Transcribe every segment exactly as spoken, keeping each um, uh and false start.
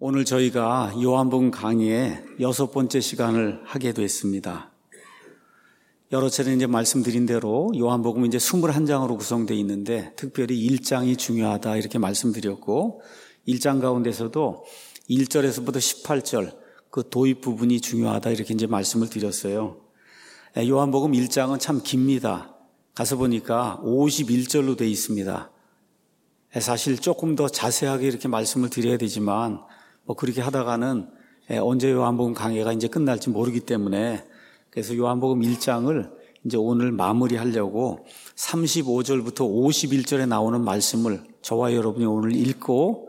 오늘 저희가 요한복음 강의의 여섯 번째 시간을 하게 됐습니다. 여러 차례 이제 말씀드린 대로 요한복음은 이제 이십일 장으로 구성되어 있는데 특별히 일 장이 중요하다 이렇게 말씀드렸고, 일 장 가운데서도 일 절에서부터 십팔 절 그 도입 부분이 중요하다 이렇게 이제 말씀을 드렸어요. 요한복음 일 장은 참 깁니다. 가서 보니까 오십일 절로 되어 있습니다. 사실 조금 더 자세하게 이렇게 말씀을 드려야 되지만 뭐 그렇게 하다가는 언제 요한복음 강해가 이제 끝날지 모르기 때문에, 그래서 요한복음 일 장을 이제 오늘 마무리하려고 삼십오 절부터 오십일 절에 나오는 말씀을 저와 여러분이 오늘 읽고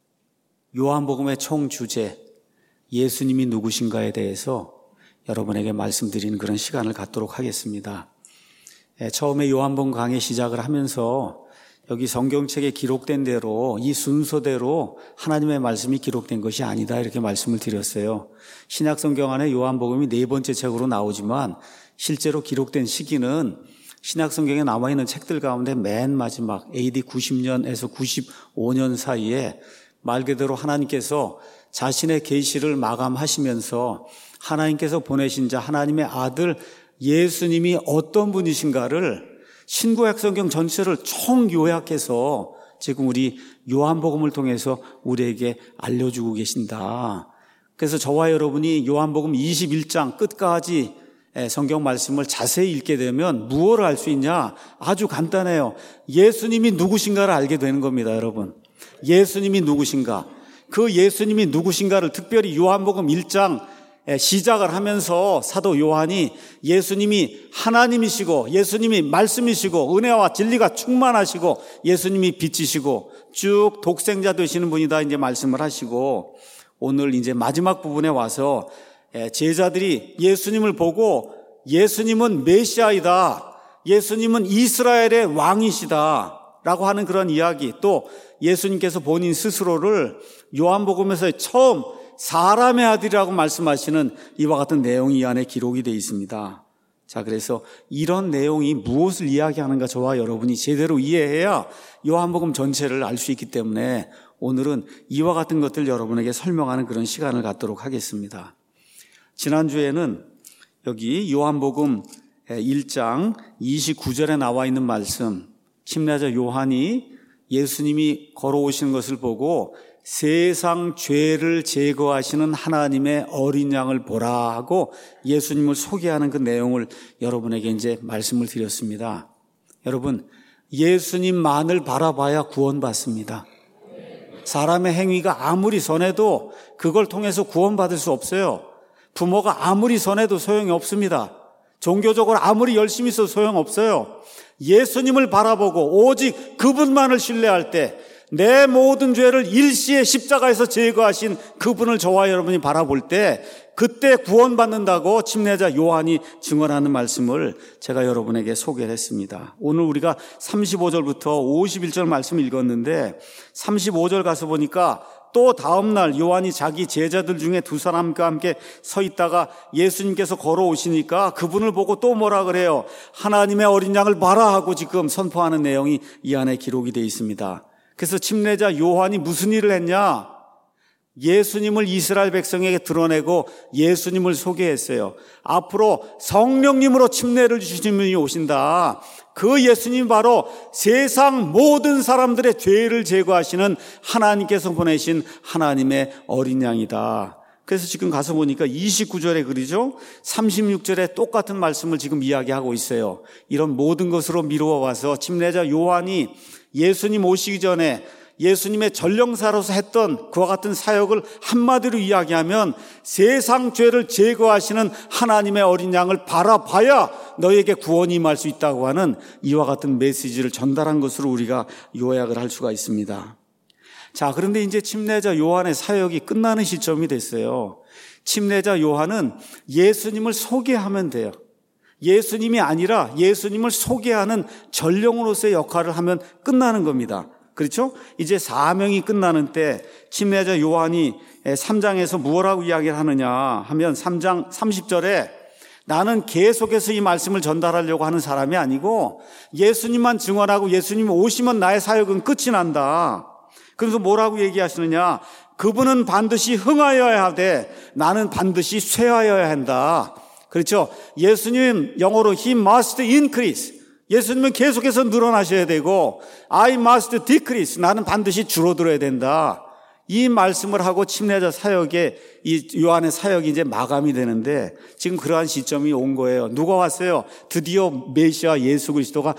요한복음의 총 주제 예수님이 누구신가에 대해서 여러분에게 말씀드리는 그런 시간을 갖도록 하겠습니다. 처음에 요한복음 강해 시작을 하면서 여기 성경책에 기록된 대로 이 순서대로 하나님의 말씀이 기록된 것이 아니다 이렇게 말씀을 드렸어요. 신약 성경 안에 요한복음이 네 번째 책으로 나오지만 실제로 기록된 시기는 신약 성경에 남아있는 책들 가운데 맨 마지막 에이디 구십 년에서 구십오 년 사이에 말 그대로 하나님께서 자신의 계시를 마감하시면서 하나님께서 보내신 자 하나님의 아들 예수님이 어떤 분이신가를 신구약 성경 전체를 총 요약해서 지금 우리 요한복음을 통해서 우리에게 알려주고 계신다. 그래서 저와 여러분이 요한복음 이십일 장 끝까지 성경 말씀을 자세히 읽게 되면 무엇을 알 수 있냐? 아주 간단해요. 예수님이 누구신가를 알게 되는 겁니다, 여러분. 예수님이 누구신가? 그 예수님이 누구신가를 특별히 요한복음 일 장 시작을 하면서 사도 요한이 예수님이 하나님이시고 예수님이 말씀이시고 은혜와 진리가 충만하시고 예수님이 빛이시고 쭉 독생자 되시는 분이다 이제 말씀을 하시고, 오늘 이제 마지막 부분에 와서 제자들이 예수님을 보고 예수님은 메시아이다, 예수님은 이스라엘의 왕이시다 라고 하는 그런 이야기, 또 예수님께서 본인 스스로를 요한복음에서 처음 사람의 아들이라고 말씀하시는 이와 같은 내용이 이 안에 기록이 되어 있습니다. 자, 그래서 이런 내용이 무엇을 이야기하는가 저와 여러분이 제대로 이해해야 요한복음 전체를 알 수 있기 때문에 오늘은 이와 같은 것들 여러분에게 설명하는 그런 시간을 갖도록 하겠습니다. 지난주에는 여기 요한복음 일 장 이십구 절에 나와 있는 말씀, 침례자 요한이 예수님이 걸어오시는 것을 보고 세상 죄를 제거하시는 하나님의 어린 양을 보라 하고 예수님을 소개하는 그 내용을 여러분에게 이제 말씀을 드렸습니다. 여러분, 예수님만을 바라봐야 구원받습니다. 사람의 행위가 아무리 선해도 그걸 통해서 구원받을 수 없어요. 부모가 아무리 선해도 소용이 없습니다. 종교적으로 아무리 열심히 있어도 소용없어요. 예수님을 바라보고 오직 그분만을 신뢰할 때 내 모든 죄를 일시에 십자가에서 제거하신 그분을 저와 여러분이 바라볼 때 그때 구원받는다고 침례자 요한이 증언하는 말씀을 제가 여러분에게 소개를 했습니다. 오늘 우리가 삼십오 절부터 오십일 절 말씀 읽었는데 삼십오 절 가서 보니까 또 다음 날 요한이 자기 제자들 중에 두 사람과 함께 서 있다가 예수님께서 걸어오시니까 그분을 보고 또 뭐라 그래요? 하나님의 어린 양을 봐라 하고 지금 선포하는 내용이 이 안에 기록이 되어 있습니다. 그래서 침례자 요한이 무슨 일을 했냐? 예수님을 이스라엘 백성에게 드러내고 예수님을 소개했어요. 앞으로 성령님으로 침례를 주시는 분이 오신다. 그 예수님 바로 세상 모든 사람들의 죄를 제거하시는 하나님께서 보내신 하나님의 어린 양이다. 그래서 지금 가서 보니까 이십구 절에 그러죠? 삼십육 절에 똑같은 말씀을 지금 이야기하고 있어요. 이런 모든 것으로 미루어 와서 침례자 요한이 예수님 오시기 전에 예수님의 전령사로서 했던 그와 같은 사역을 한마디로 이야기하면 세상 죄를 제거하시는 하나님의 어린 양을 바라봐야 너에게 구원이 임할 수 있다고 하는 이와 같은 메시지를 전달한 것으로 우리가 요약을 할 수가 있습니다. 자, 그런데 이제 침례자 요한의 사역이 끝나는 시점이 됐어요. 침례자 요한은 예수님을 소개하면 돼요. 예수님이 아니라 예수님을 소개하는 전령으로서의 역할을 하면 끝나는 겁니다. 그렇죠? 이제 사명이 끝나는 때 침례자 요한이 삼 장에서 무엇라고 이야기를 하느냐 하면 삼 장 삼십 절에 나는 계속해서 이 말씀을 전달하려고 하는 사람이 아니고 예수님만 증언하고 예수님이 오시면 나의 사역은 끝이 난다. 그래서 뭐라고 얘기하시느냐? 그분은 반드시 흥하여야 하되 나는 반드시 쇠하여야 한다. 그렇죠? 예수님 영어로 He must increase. 예수님은 계속해서 늘어나셔야 되고 I must decrease. 나는 반드시 줄어들어야 된다. 이 말씀을 하고 침례자 사역에 이 요한의 사역이 이제 마감이 되는데 지금 그러한 시점이 온 거예요. 누가 왔어요? 드디어 메시아 예수 그리스도가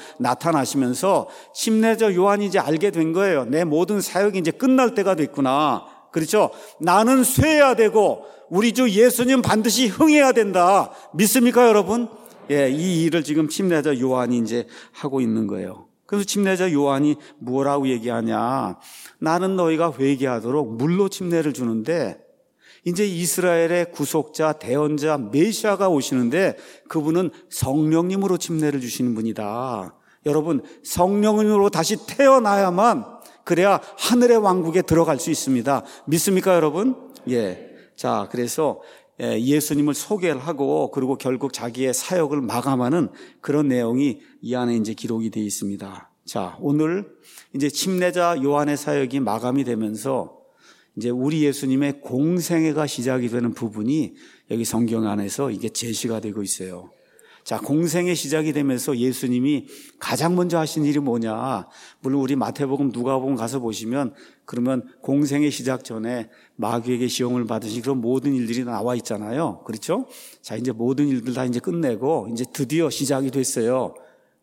나타나시면서 침례자 요한이 이제 알게 된 거예요. 내 모든 사역이 이제 끝날 때가 됐구나. 그렇죠? 나는 쇠해야 되고 우리 주 예수님 반드시 흥해야 된다. 믿습니까, 여러분? 예, 이 일을 지금 침례자 요한이 이제 하고 있는 거예요. 그래서 침례자 요한이 뭐라고 얘기하냐? 나는 너희가 회개하도록 물로 침례를 주는데 이제 이스라엘의 구속자, 대언자, 메시아가 오시는데 그분은 성령님으로 침례를 주시는 분이다. 여러분, 성령으로 다시 태어나야만 그래야 하늘의 왕국에 들어갈 수 있습니다. 믿습니까, 여러분? 예. 자, 그래서 예수님을 소개를 하고 그리고 결국 자기의 사역을 마감하는 그런 내용이 이 안에 이제 기록이 되어 있습니다. 자, 오늘 이제 침례자 요한의 사역이 마감이 되면서 이제 우리 예수님의 공생애가 시작이 되는 부분이 여기 성경 안에서 이게 제시가 되고 있어요. 자, 공생애 시작이 되면서 예수님이 가장 먼저 하신 일이 뭐냐? 물론 우리 마태복음, 누가복음 가서 보시면 그러면 공생애 시작 전에 마귀에게 시험을 받으신 그런 모든 일들이 나와 있잖아요. 그렇죠? 자, 이제 모든 일들 다 이제 끝내고 이제 드디어 시작이 됐어요.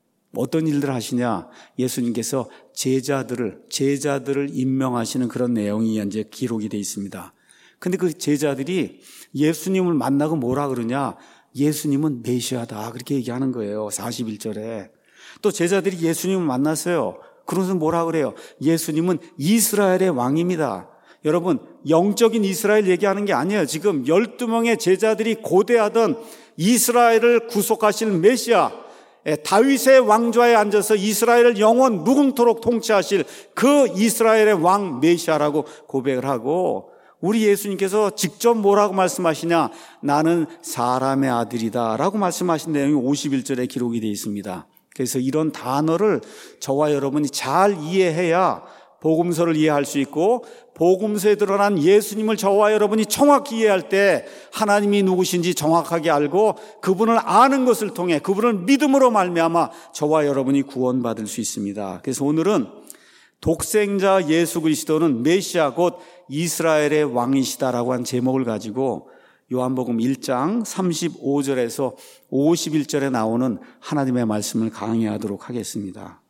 어떤 일들 하시냐? 예수님께서 제자들을 제자들을 임명하시는 그런 내용이 이제 기록이 되어 있습니다. 근데 그 제자들이 예수님을 만나고 뭐라 그러냐? 예수님은 메시아다. 그렇게 얘기하는 거예요. 사십일 절에. 또 제자들이 예수님을 만났어요. 그러면서 뭐라 그래요? 예수님은 이스라엘의 왕입니다. 여러분, 영적인 이스라엘 얘기하는 게 아니에요. 지금 열두 명의 제자들이 고대하던 이스라엘을 구속하실 메시아, 다윗의 왕좌에 앉아서 이스라엘을 영원 무궁토록 통치하실 그 이스라엘의 왕 메시아라고 고백을 하고, 우리 예수님께서 직접 뭐라고 말씀하시냐? 나는 사람의 아들이다 라고 말씀하신 내용이 오십일 절에 기록이 되어 있습니다. 그래서 이런 단어를 저와 여러분이 잘 이해해야 복음서를 이해할 수 있고, 복음서에 드러난 예수님을 저와 여러분이 정확히 이해할 때 하나님이 누구신지 정확하게 알고 그분을 아는 것을 통해 그분을 믿음으로 말미암아 저와 여러분이 구원받을 수 있습니다. 그래서 오늘은 독생자 예수 그리스도는 메시아 곧 이스라엘의 왕이시다라고 한 제목을 가지고 요한복음 일 장 삼십오 절에서 오십일 절에 나오는 하나님의 말씀을 강의하도록 하겠습니다.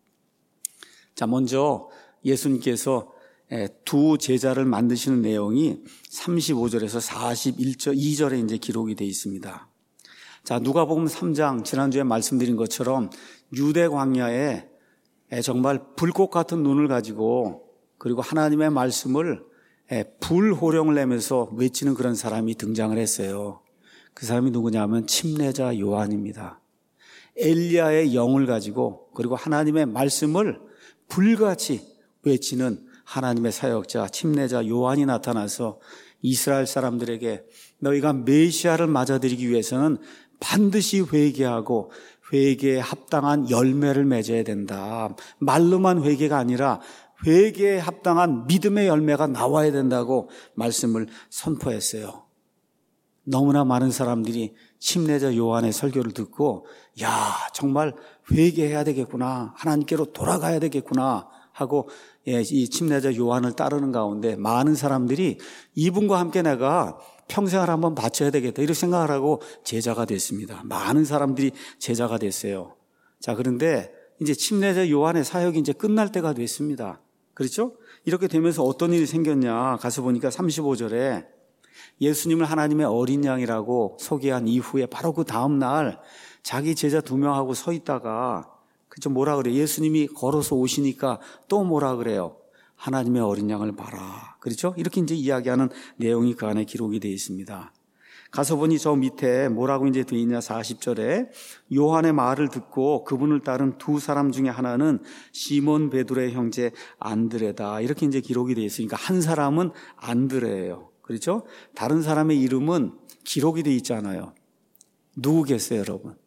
자, 먼저 예수님께서 두 제자를 만드시는 내용이 삼십오 절에서 사십일 절, 이 절에 이제 기록이 되어 있습니다. 자, 누가복음 삼 장, 지난주에 말씀드린 것처럼 유대 광야에 정말 불꽃 같은 눈을 가지고 그리고 하나님의 말씀을 불호령을 내면서 외치는 그런 사람이 등장을 했어요. 그 사람이 누구냐면 침례자 요한입니다. 엘리야의 영을 가지고 그리고 하나님의 말씀을 불같이 외치는 하나님의 사역자 침례자 요한이 나타나서 이스라엘 사람들에게 너희가 메시아를 맞아들이기 위해서는 반드시 회개하고 회개에 합당한 열매를 맺어야 된다. 말로만 회개가 아니라 회개에 합당한 믿음의 열매가 나와야 된다고 말씀을 선포했어요. 너무나 많은 사람들이 침례자 요한의 설교를 듣고 야, 정말 회개해야 되겠구나, 하나님께로 돌아가야 되겠구나 하고 이 침례자 요한을 따르는 가운데 많은 사람들이 이분과 함께 내가 평생을 한번 바쳐야 되겠다 이렇게 생각을 하고 제자가 됐습니다. 많은 사람들이 제자가 됐어요. 자, 그런데 이제 침례자 요한의 사역이 이제 끝날 때가 됐습니다. 그렇죠? 이렇게 되면서 어떤 일이 생겼냐? 가서 보니까 삼십오 절에 예수님을 하나님의 어린 양이라고 소개한 이후에 바로 그 다음 날 자기 제자 두 명하고 서 있다가 그죠? 뭐라 그래요? 예수님이 걸어서 오시니까 또 뭐라 그래요? 하나님의 어린 양을 봐라. 그렇죠? 이렇게 이제 이야기하는 내용이 그 안에 기록이 되어 있습니다. 가서 보니 저 밑에 뭐라고 이제 되어 있냐? 사십 절에 요한의 말을 듣고 그분을 따른 두 사람 중에 하나는 시몬 베드로의 형제 안드레다. 이렇게 이제 기록이 되어 있으니까 한 사람은 안드레예요. 그렇죠? 다른 사람의 이름은 기록이 되어 있잖아요. 누구겠어요, 여러분?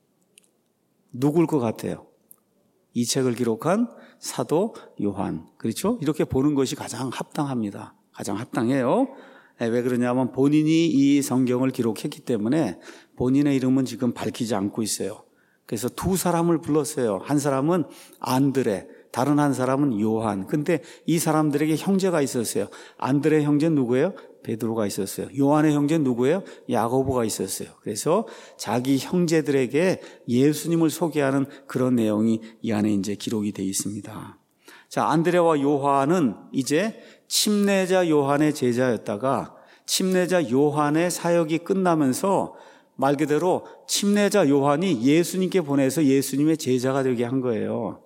누굴 것 같아요? 이 책을 기록한 사도 요한. 그렇죠? 이렇게 보는 것이 가장 합당합니다. 가장 합당해요. 왜 그러냐면 본인이 이 성경을 기록했기 때문에 본인의 이름은 지금 밝히지 않고 있어요. 그래서 두 사람을 불렀어요. 한 사람은 안드레, 다른 한 사람은 요한. 근데 이 사람들에게 형제가 있었어요. 안드레 형제 누구예요? 베드로가 있었어요. 요한의 형제 누구예요? 야고보가 있었어요. 그래서 자기 형제들에게 예수님을 소개하는 그런 내용이 이 안에 이제 기록이 되어 있습니다. 자, 안드레와 요한은 이제 침례자 요한의 제자였다가 침례자 요한의 사역이 끝나면서 말 그대로 침례자 요한이 예수님께 보내서 예수님의 제자가 되게 한 거예요.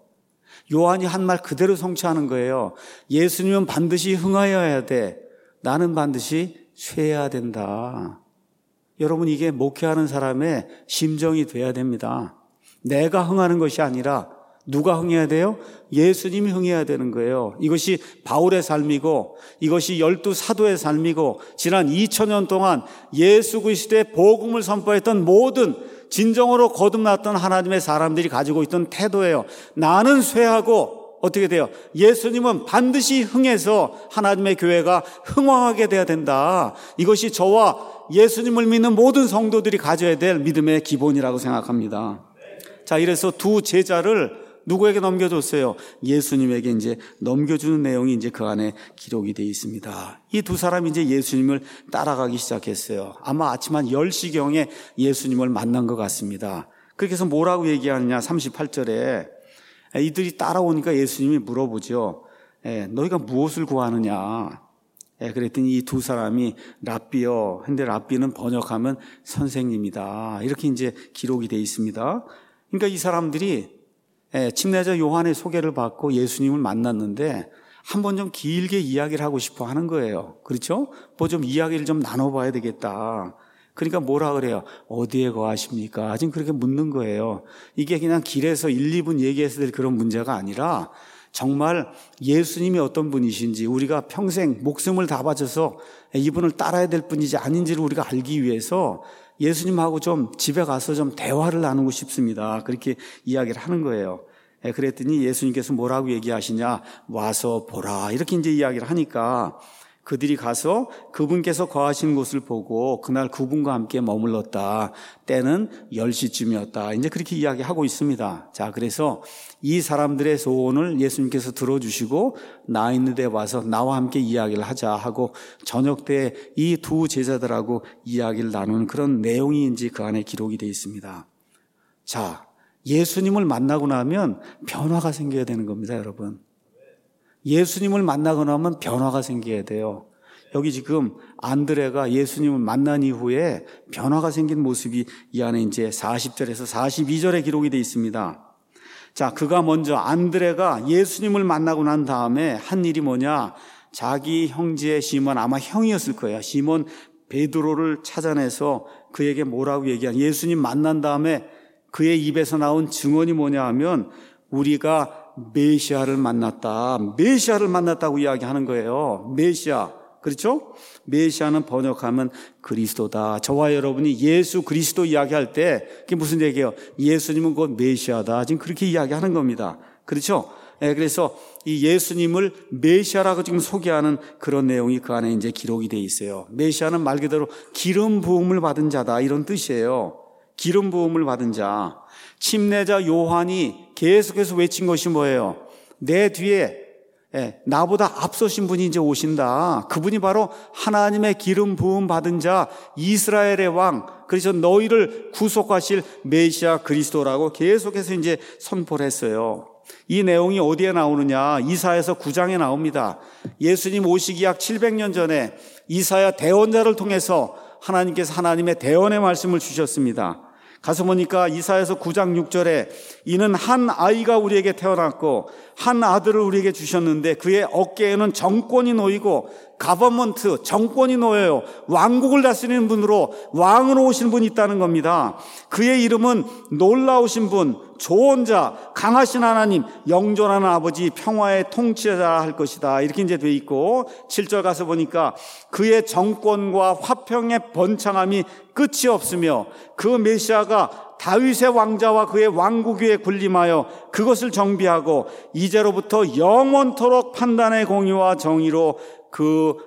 요한이 한 말 그대로 성취하는 거예요. 예수님은 반드시 흥하여야 돼. 나는 반드시 쇠해야 된다. 여러분, 이게 목회하는 사람의 심정이 돼야 됩니다. 내가 흥하는 것이 아니라 누가 흥해야 돼요? 예수님이 흥해야 되는 거예요. 이것이 바울의 삶이고 이것이 열두 사도의 삶이고 지난 이천 년 동안 예수 그리스도의 복음을 선포했던 모든 진정으로 거듭났던 하나님의 사람들이 가지고 있던 태도예요. 나는 쇠하고 어떻게 돼요? 예수님은 반드시 흥해서 하나님의 교회가 흥왕하게 돼야 된다. 이것이 저와 예수님을 믿는 모든 성도들이 가져야 될 믿음의 기본이라고 생각합니다. 자, 이래서 두 제자를 누구에게 넘겨줬어요? 예수님에게 이제 넘겨주는 내용이 이제 그 안에 기록이 되어 있습니다. 이 두 사람이 이제 예수님을 따라가기 시작했어요. 아마 아침 한 열 시경에 예수님을 만난 것 같습니다. 그렇게 해서 뭐라고 얘기하느냐? 삼십팔 절에 이들이 따라오니까 예수님이 물어보죠. 예, 너희가 무엇을 구하느냐? 예, 그랬더니 이 두 사람이 랍비요. 근데 랍비는 번역하면 선생님이다. 이렇게 이제 기록이 되어 있습니다. 그러니까 이 사람들이 예, 침례자 요한의 소개를 받고 예수님을 만났는데 한번 좀 길게 이야기를 하고 싶어 하는 거예요. 그렇죠? 뭐 좀 이야기를 좀 나눠봐야 되겠다. 그러니까 뭐라 그래요? 어디에 거하십니까? 지금 그렇게 묻는 거예요. 이게 그냥 길에서 일, 이 분 얘기해서 될 그런 문제가 아니라 정말 예수님이 어떤 분이신지 우리가 평생 목숨을 다 바쳐서 이분을 따라야 될 분인지 아닌지를 우리가 알기 위해서 예수님하고 좀 집에 가서 좀 대화를 나누고 싶습니다. 그렇게 이야기를 하는 거예요. 그랬더니 예수님께서 뭐라고 얘기하시냐? 와서 보라. 이렇게 이제 이야기를 하니까 그들이 가서 그분께서 거하신 곳을 보고 그날 그분과 함께 머물렀다. 때는 열 시쯤이었다. 이제 그렇게 이야기하고 있습니다. 자, 그래서 이 사람들의 소원을 예수님께서 들어주시고 나 있는 데 와서 나와 함께 이야기를 하자 하고 저녁 때 이 두 제자들하고 이야기를 나누는 그런 내용이 이제 그 안에 기록이 되어 있습니다. 자, 예수님을 만나고 나면 변화가 생겨야 되는 겁니다, 여러분. 예수님을 만나고 나면 변화가 생겨야 돼요. 여기 지금 안드레가 예수님을 만난 이후에 변화가 생긴 모습이 이 안에 이제 사십 절에서 사십이 절에 기록이 되어 있습니다. 자, 그가 먼저 안드레가 예수님을 만나고 난 다음에 한 일이 뭐냐? 자기 형제 시몬, 아마 형이었을 거예요. 시몬 베드로를 찾아내서 그에게 뭐라고 얘기한, 예수님 만난 다음에 그의 입에서 나온 증언이 뭐냐 하면 우리가 메시아를 만났다. 메시아를 만났다고 이야기하는 거예요. 메시아. 그렇죠? 메시아는 번역하면 그리스도다. 저와 여러분이 예수 그리스도 이야기할 때 그게 무슨 얘기예요? 예수님은 곧 메시아다. 지금 그렇게 이야기하는 겁니다. 그렇죠? 네, 그래서 이 예수님을 메시아라고 지금 소개하는 그런 내용이 그 안에 이제 기록이 되어 있어요. 메시아는 말 그대로 기름 부음을 받은 자다. 이런 뜻이에요. 기름 부음을 받은 자. 침례자 요한이 계속해서 외친 것이 뭐예요? 내 뒤에 예, 나보다 앞서신 분이 이제 오신다. 그분이 바로 하나님의 기름 부음 받은 자 이스라엘의 왕. 그래서 너희를 구속하실 메시아 그리스도라고 계속해서 이제 선포를 했어요. 이 내용이 어디에 나오느냐? 이사야서 구 장에 나옵니다. 예수님 오시기 약 칠백 년 전에 이사야 대언자를 통해서 하나님께서 하나님의 대언의 말씀을 주셨습니다. 가서 보니까 이사야서 구 장 육 절에 이는 한 아이가 우리에게 태어났고 한 아들을 우리에게 주셨는데 그의 어깨에는 정권이 놓이고 가버먼트, 정권이 놓여요. 왕국을 다스리는 분으로 왕으로 오신 분이 있다는 겁니다. 그의 이름은 놀라우신 분, 조언자, 강하신 하나님, 영존하는 아버지, 평화의 통치자 할 것이다. 이렇게 이제 돼 있고 칠 절 가서 보니까 그의 정권과 화평의 번창함이 끝이 없으며 그 메시아가 다윗의 왕자와 그의 왕국 위에 군림하여 그것을 정비하고 이제로부터 영원토록 판단의 공의와 정의로 그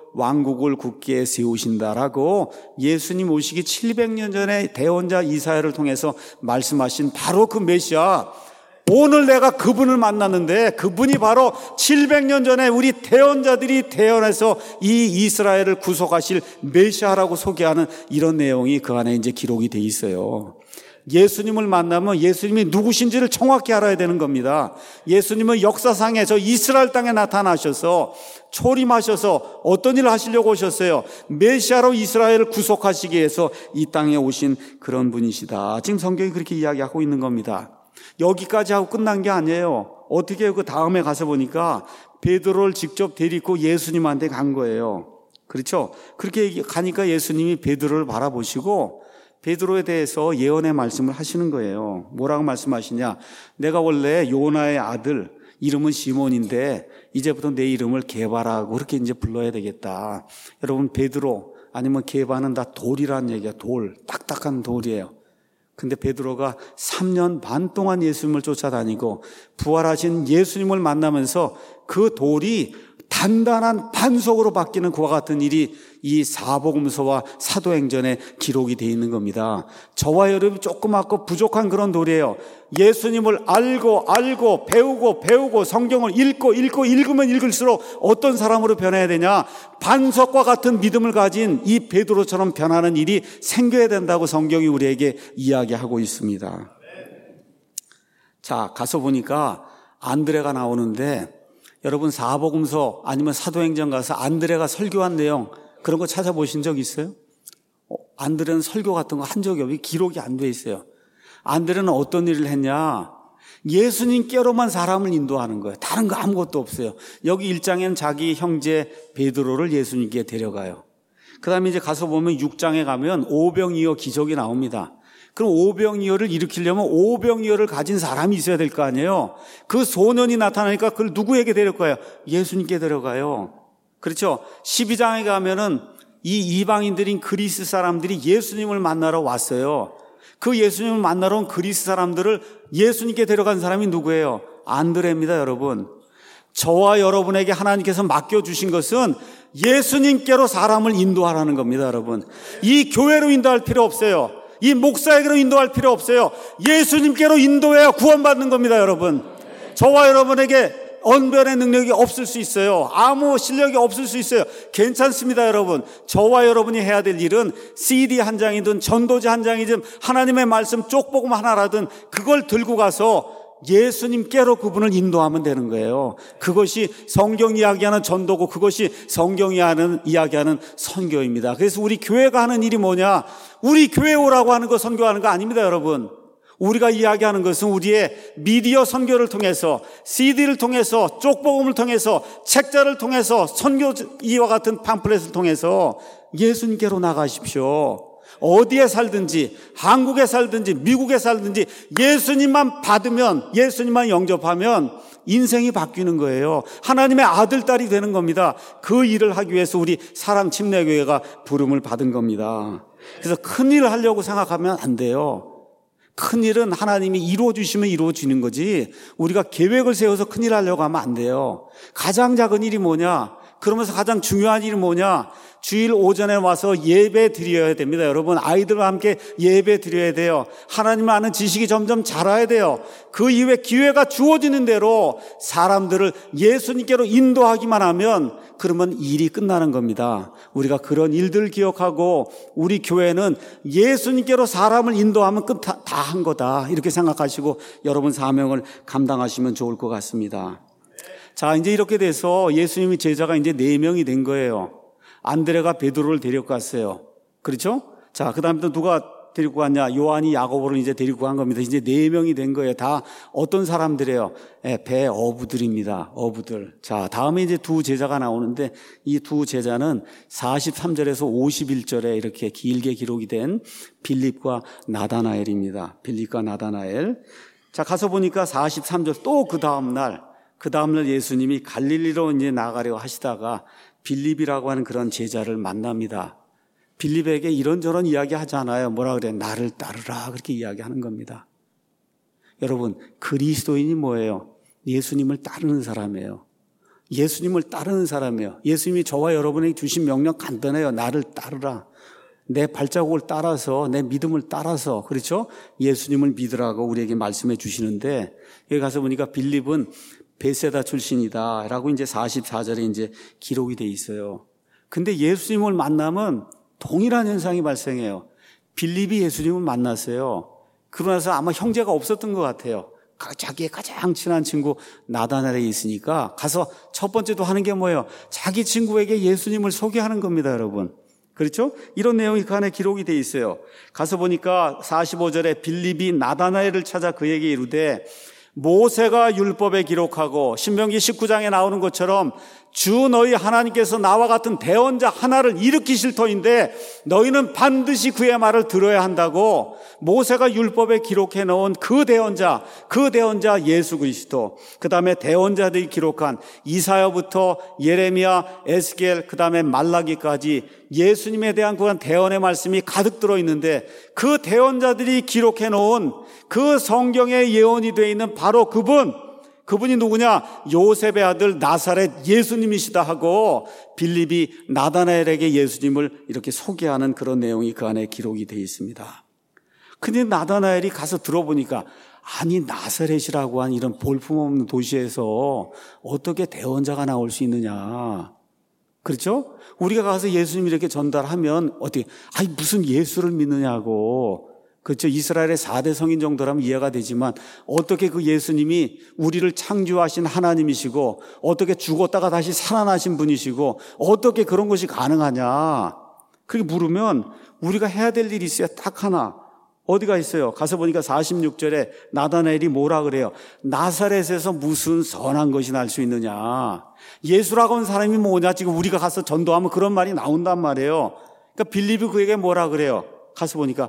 왕국을 굳게 세우신다라고 예수님 오시기 칠백 년 전에 대언자 이사야를 통해서 말씀하신 바로 그 메시아, 오늘 내가 그분을 만났는데 그분이 바로 칠백 년 전에 우리 대언자들이 태어나서 이 이스라엘을 구속하실 메시아라고 소개하는 이런 내용이 그 안에 이제 기록이 돼 있어요. 예수님을 만나면 예수님이 누구신지를 정확히 알아야 되는 겁니다. 예수님은 역사상에 저 이스라엘 땅에 나타나셔서 초림하셔서 어떤 일을 하시려고 오셨어요? 메시아로 이스라엘을 구속하시기 위해서 이 땅에 오신 그런 분이시다. 지금 성경이 그렇게 이야기하고 있는 겁니다. 여기까지 하고 끝난 게 아니에요. 어떻게 해요? 그 다음에 가서 보니까 베드로를 직접 데리고 예수님한테 간 거예요. 그렇죠? 그렇게 가니까 예수님이 베드로를 바라보시고 베드로에 대해서 예언의 말씀을 하시는 거예요. 뭐라고 말씀하시냐? 내가 원래 요나의 아들, 이름은 시몬인데 이제부터 내 이름을 게바라고 그렇게 이제 불러야 되겠다. 여러분, 베드로 아니면 게바는 다 돌이라는 얘기야. 돌, 딱딱한 돌이에요. 근데 베드로가 삼 년 반 동안 예수님을 쫓아다니고 부활하신 예수님을 만나면서 그 돌이 단단한 반석으로 바뀌는 그와 같은 일이 이 사복음서와 사도행전에 기록이 되어 있는 겁니다. 저와 여러분이 조그맣고 부족한 그런 돌이에요. 예수님을 알고 알고 배우고 배우고 성경을 읽고 읽고 읽으면 읽을수록 어떤 사람으로 변해야 되냐? 반석과 같은 믿음을 가진 이 베드로처럼 변하는 일이 생겨야 된다고 성경이 우리에게 이야기하고 있습니다. 자, 가서 보니까 안드레가 나오는데 여러분, 사복음서 아니면 사도행전 가서 안드레가 설교한 내용 그런 거 찾아보신 적 있어요? 어, 안드레는 설교 같은 거 한 적이 없어요. 기록이 안 돼 있어요. 안드레는 어떤 일을 했냐? 예수님께로만 사람을 인도하는 거예요. 다른 거 아무것도 없어요. 여기 일 장에는 자기 형제 베드로를 예수님께 데려가요. 그 다음에 이제 가서 보면 육 장에 가면 오병이어 기적이 나옵니다. 그럼 오병이어를 일으키려면 오병이어를 가진 사람이 있어야 될 거 아니에요. 그 소년이 나타나니까 그걸 누구에게 데려가요? 예수님께 데려가요. 그렇죠? 십이 장에 가면은 이 이방인들인 그리스 사람들이 예수님을 만나러 왔어요. 그 예수님을 만나러 온 그리스 사람들을 예수님께 데려간 사람이 누구예요? 안드레입니다, 여러분. 저와 여러분에게 하나님께서 맡겨주신 것은 예수님께로 사람을 인도하라는 겁니다, 여러분. 이 교회로 인도할 필요 없어요. 이 목사에게로 인도할 필요 없어요. 예수님께로 인도해야 구원받는 겁니다, 여러분. 저와 여러분에게 언변의 능력이 없을 수 있어요. 아무 실력이 없을 수 있어요. 괜찮습니다, 여러분. 저와 여러분이 해야 될 일은 씨디 한 장이든 전도지 한 장이든 하나님의 말씀 쪽복음 하나라든 그걸 들고 가서 예수님께로 그분을 인도하면 되는 거예요. 그것이 성경 이야기하는 전도고 그것이 성경이 하는 이야기하는 선교입니다. 그래서 우리 교회가 하는 일이 뭐냐? 우리 교회 오라고 하는 거 선교하는 거 아닙니다, 여러분. 우리가 이야기하는 것은 우리의 미디어 선교를 통해서 씨디를 통해서 쪽복음을 통해서 책자를 통해서 선교 이와 같은 팜플렛을 통해서 예수님께로 나가십시오. 어디에 살든지 한국에 살든지 미국에 살든지 예수님만 받으면 예수님만 영접하면 인생이 바뀌는 거예요. 하나님의 아들, 딸이 되는 겁니다. 그 일을 하기 위해서 우리 사랑침례교회가 부름을 받은 겁니다. 그래서 큰 일을 하려고 생각하면 안 돼요. 큰 일은 하나님이 이루어주시면 이루어지는 거지 우리가 계획을 세워서 큰 일 하려고 하면 안 돼요. 가장 작은 일이 뭐냐? 그러면서 가장 중요한 일이 뭐냐? 주일 오전에 와서 예배 드려야 됩니다. 여러분, 아이들과 함께 예배 드려야 돼요. 하나님을 아는 지식이 점점 자라야 돼요. 그 이후에 기회가 주어지는 대로 사람들을 예수님께로 인도하기만 하면 그러면 일이 끝나는 겁니다. 우리가 그런 일들을 기억하고 우리 교회는 예수님께로 사람을 인도하면 끝 다 한 거다 이렇게 생각하시고 여러분 사명을 감당하시면 좋을 것 같습니다. 자, 이제 이렇게 돼서 예수님의 제자가 이제 네 명이 된 거예요. 안드레가 베드로를 데리고 그렇죠? 자, 그 다음에 또 누가 데리고 갔냐? 요한이 야고보를 이제 데리고 간 겁니다. 이제 네 명이 된 거예요. 다 어떤 사람들이에요? 예, 배 어부들입니다. 어부들. 자, 다음에 이제 두 제자가 나오는데 이 두 제자는 사십삼 절에서 오십일 절에 이렇게 길게 기록이 된 빌립과 나다나엘입니다. 빌립과 나다나엘. 자, 가서 보니까 사십삼 절 또 그 다음날 그 다음날 예수님이 갈릴리로 이제 나가려고 하시다가 빌립이라고 하는 그런 제자를 만납니다. 빌립에게 이런저런 이야기 하잖아요. 뭐라 그래? 나를 따르라. 그렇게 이야기하는 겁니다. 여러분, 그리스도인이 뭐예요? 예수님을 따르는 사람이에요. 예수님을 따르는 사람이에요. 예수님이 저와 여러분에게 주신 명령 간단해요. 나를 따르라. 내 발자국을 따라서, 내 믿음을 따라서, 그렇죠? 예수님을 믿으라고 우리에게 말씀해 주시는데, 여기 가서 보니까 빌립은 베세다 출신이다 라고 이제 사십사 절에 이제 기록이 돼 있어요. 근데 예수님을 만나면 동일한 현상이 발생해요. 빌립이 예수님을 만났어요. 그러고 나서 아마 형제가 없었던 것 같아요. 자기의 가장 친한 친구 나다나엘에 있으니까 가서 첫 번째도 하는 게 뭐예요? 자기 친구에게 예수님을 소개하는 겁니다, 여러분. 그렇죠? 이런 내용이 그 안에 기록이 돼 있어요. 가서 보니까 사십오 절에 빌립이 나다나엘을 찾아 그에게 이르되 모세가 율법에 기록하고 신명기 십구 장에 나오는 것처럼 주 너희 하나님께서 나와 같은 대언자 하나를 일으키실 터인데 너희는 반드시 그의 말을 들어야 한다고 모세가 율법에 기록해 놓은 그 대언자, 그 대언자 예수 그리스도, 그 다음에 대언자들이 기록한 이사야부터 예레미야, 에스겔, 그 다음에 말라기까지 예수님에 대한 그런 대언의 말씀이 가득 들어있는데 그 대언자들이 기록해 놓은 그 성경에 예언이 되어 있는 바로 그분, 그분이 누구냐? 요셉의 아들 나사렛 예수님이시다 하고 빌립이 나다나엘에게 예수님을 이렇게 소개하는 그런 내용이 그 안에 기록이 되어 있습니다. 근데 나다나엘이 가서 들어보니까 아니 나사렛이라고 한 이런 볼품없는 도시에서 어떻게 대언자가 나올 수 있느냐. 그렇죠? 우리가 가서 예수님 이렇게 전달하면 어떻게 아니 무슨 예수를 믿느냐고. 그렇죠. 이스라엘의 사 대 성인 정도라면 이해가 되지만 어떻게 그 예수님이 우리를 창조하신 하나님이시고 어떻게 죽었다가 다시 살아나신 분이시고 어떻게 그런 것이 가능하냐. 그렇게 물으면 우리가 해야 될 일이 있어요. 딱 하나. 어디가 있어요? 가서 보니까 사십육 절에 나다나엘이 뭐라 그래요? 나사렛에서 무슨 선한 것이 날 수 있느냐. 예수라고 하는 사람이 뭐냐. 지금 우리가 가서 전도하면 그런 말이 나온단 말이에요. 그러니까 빌립이 그에게 뭐라 그래요? 가서 보니까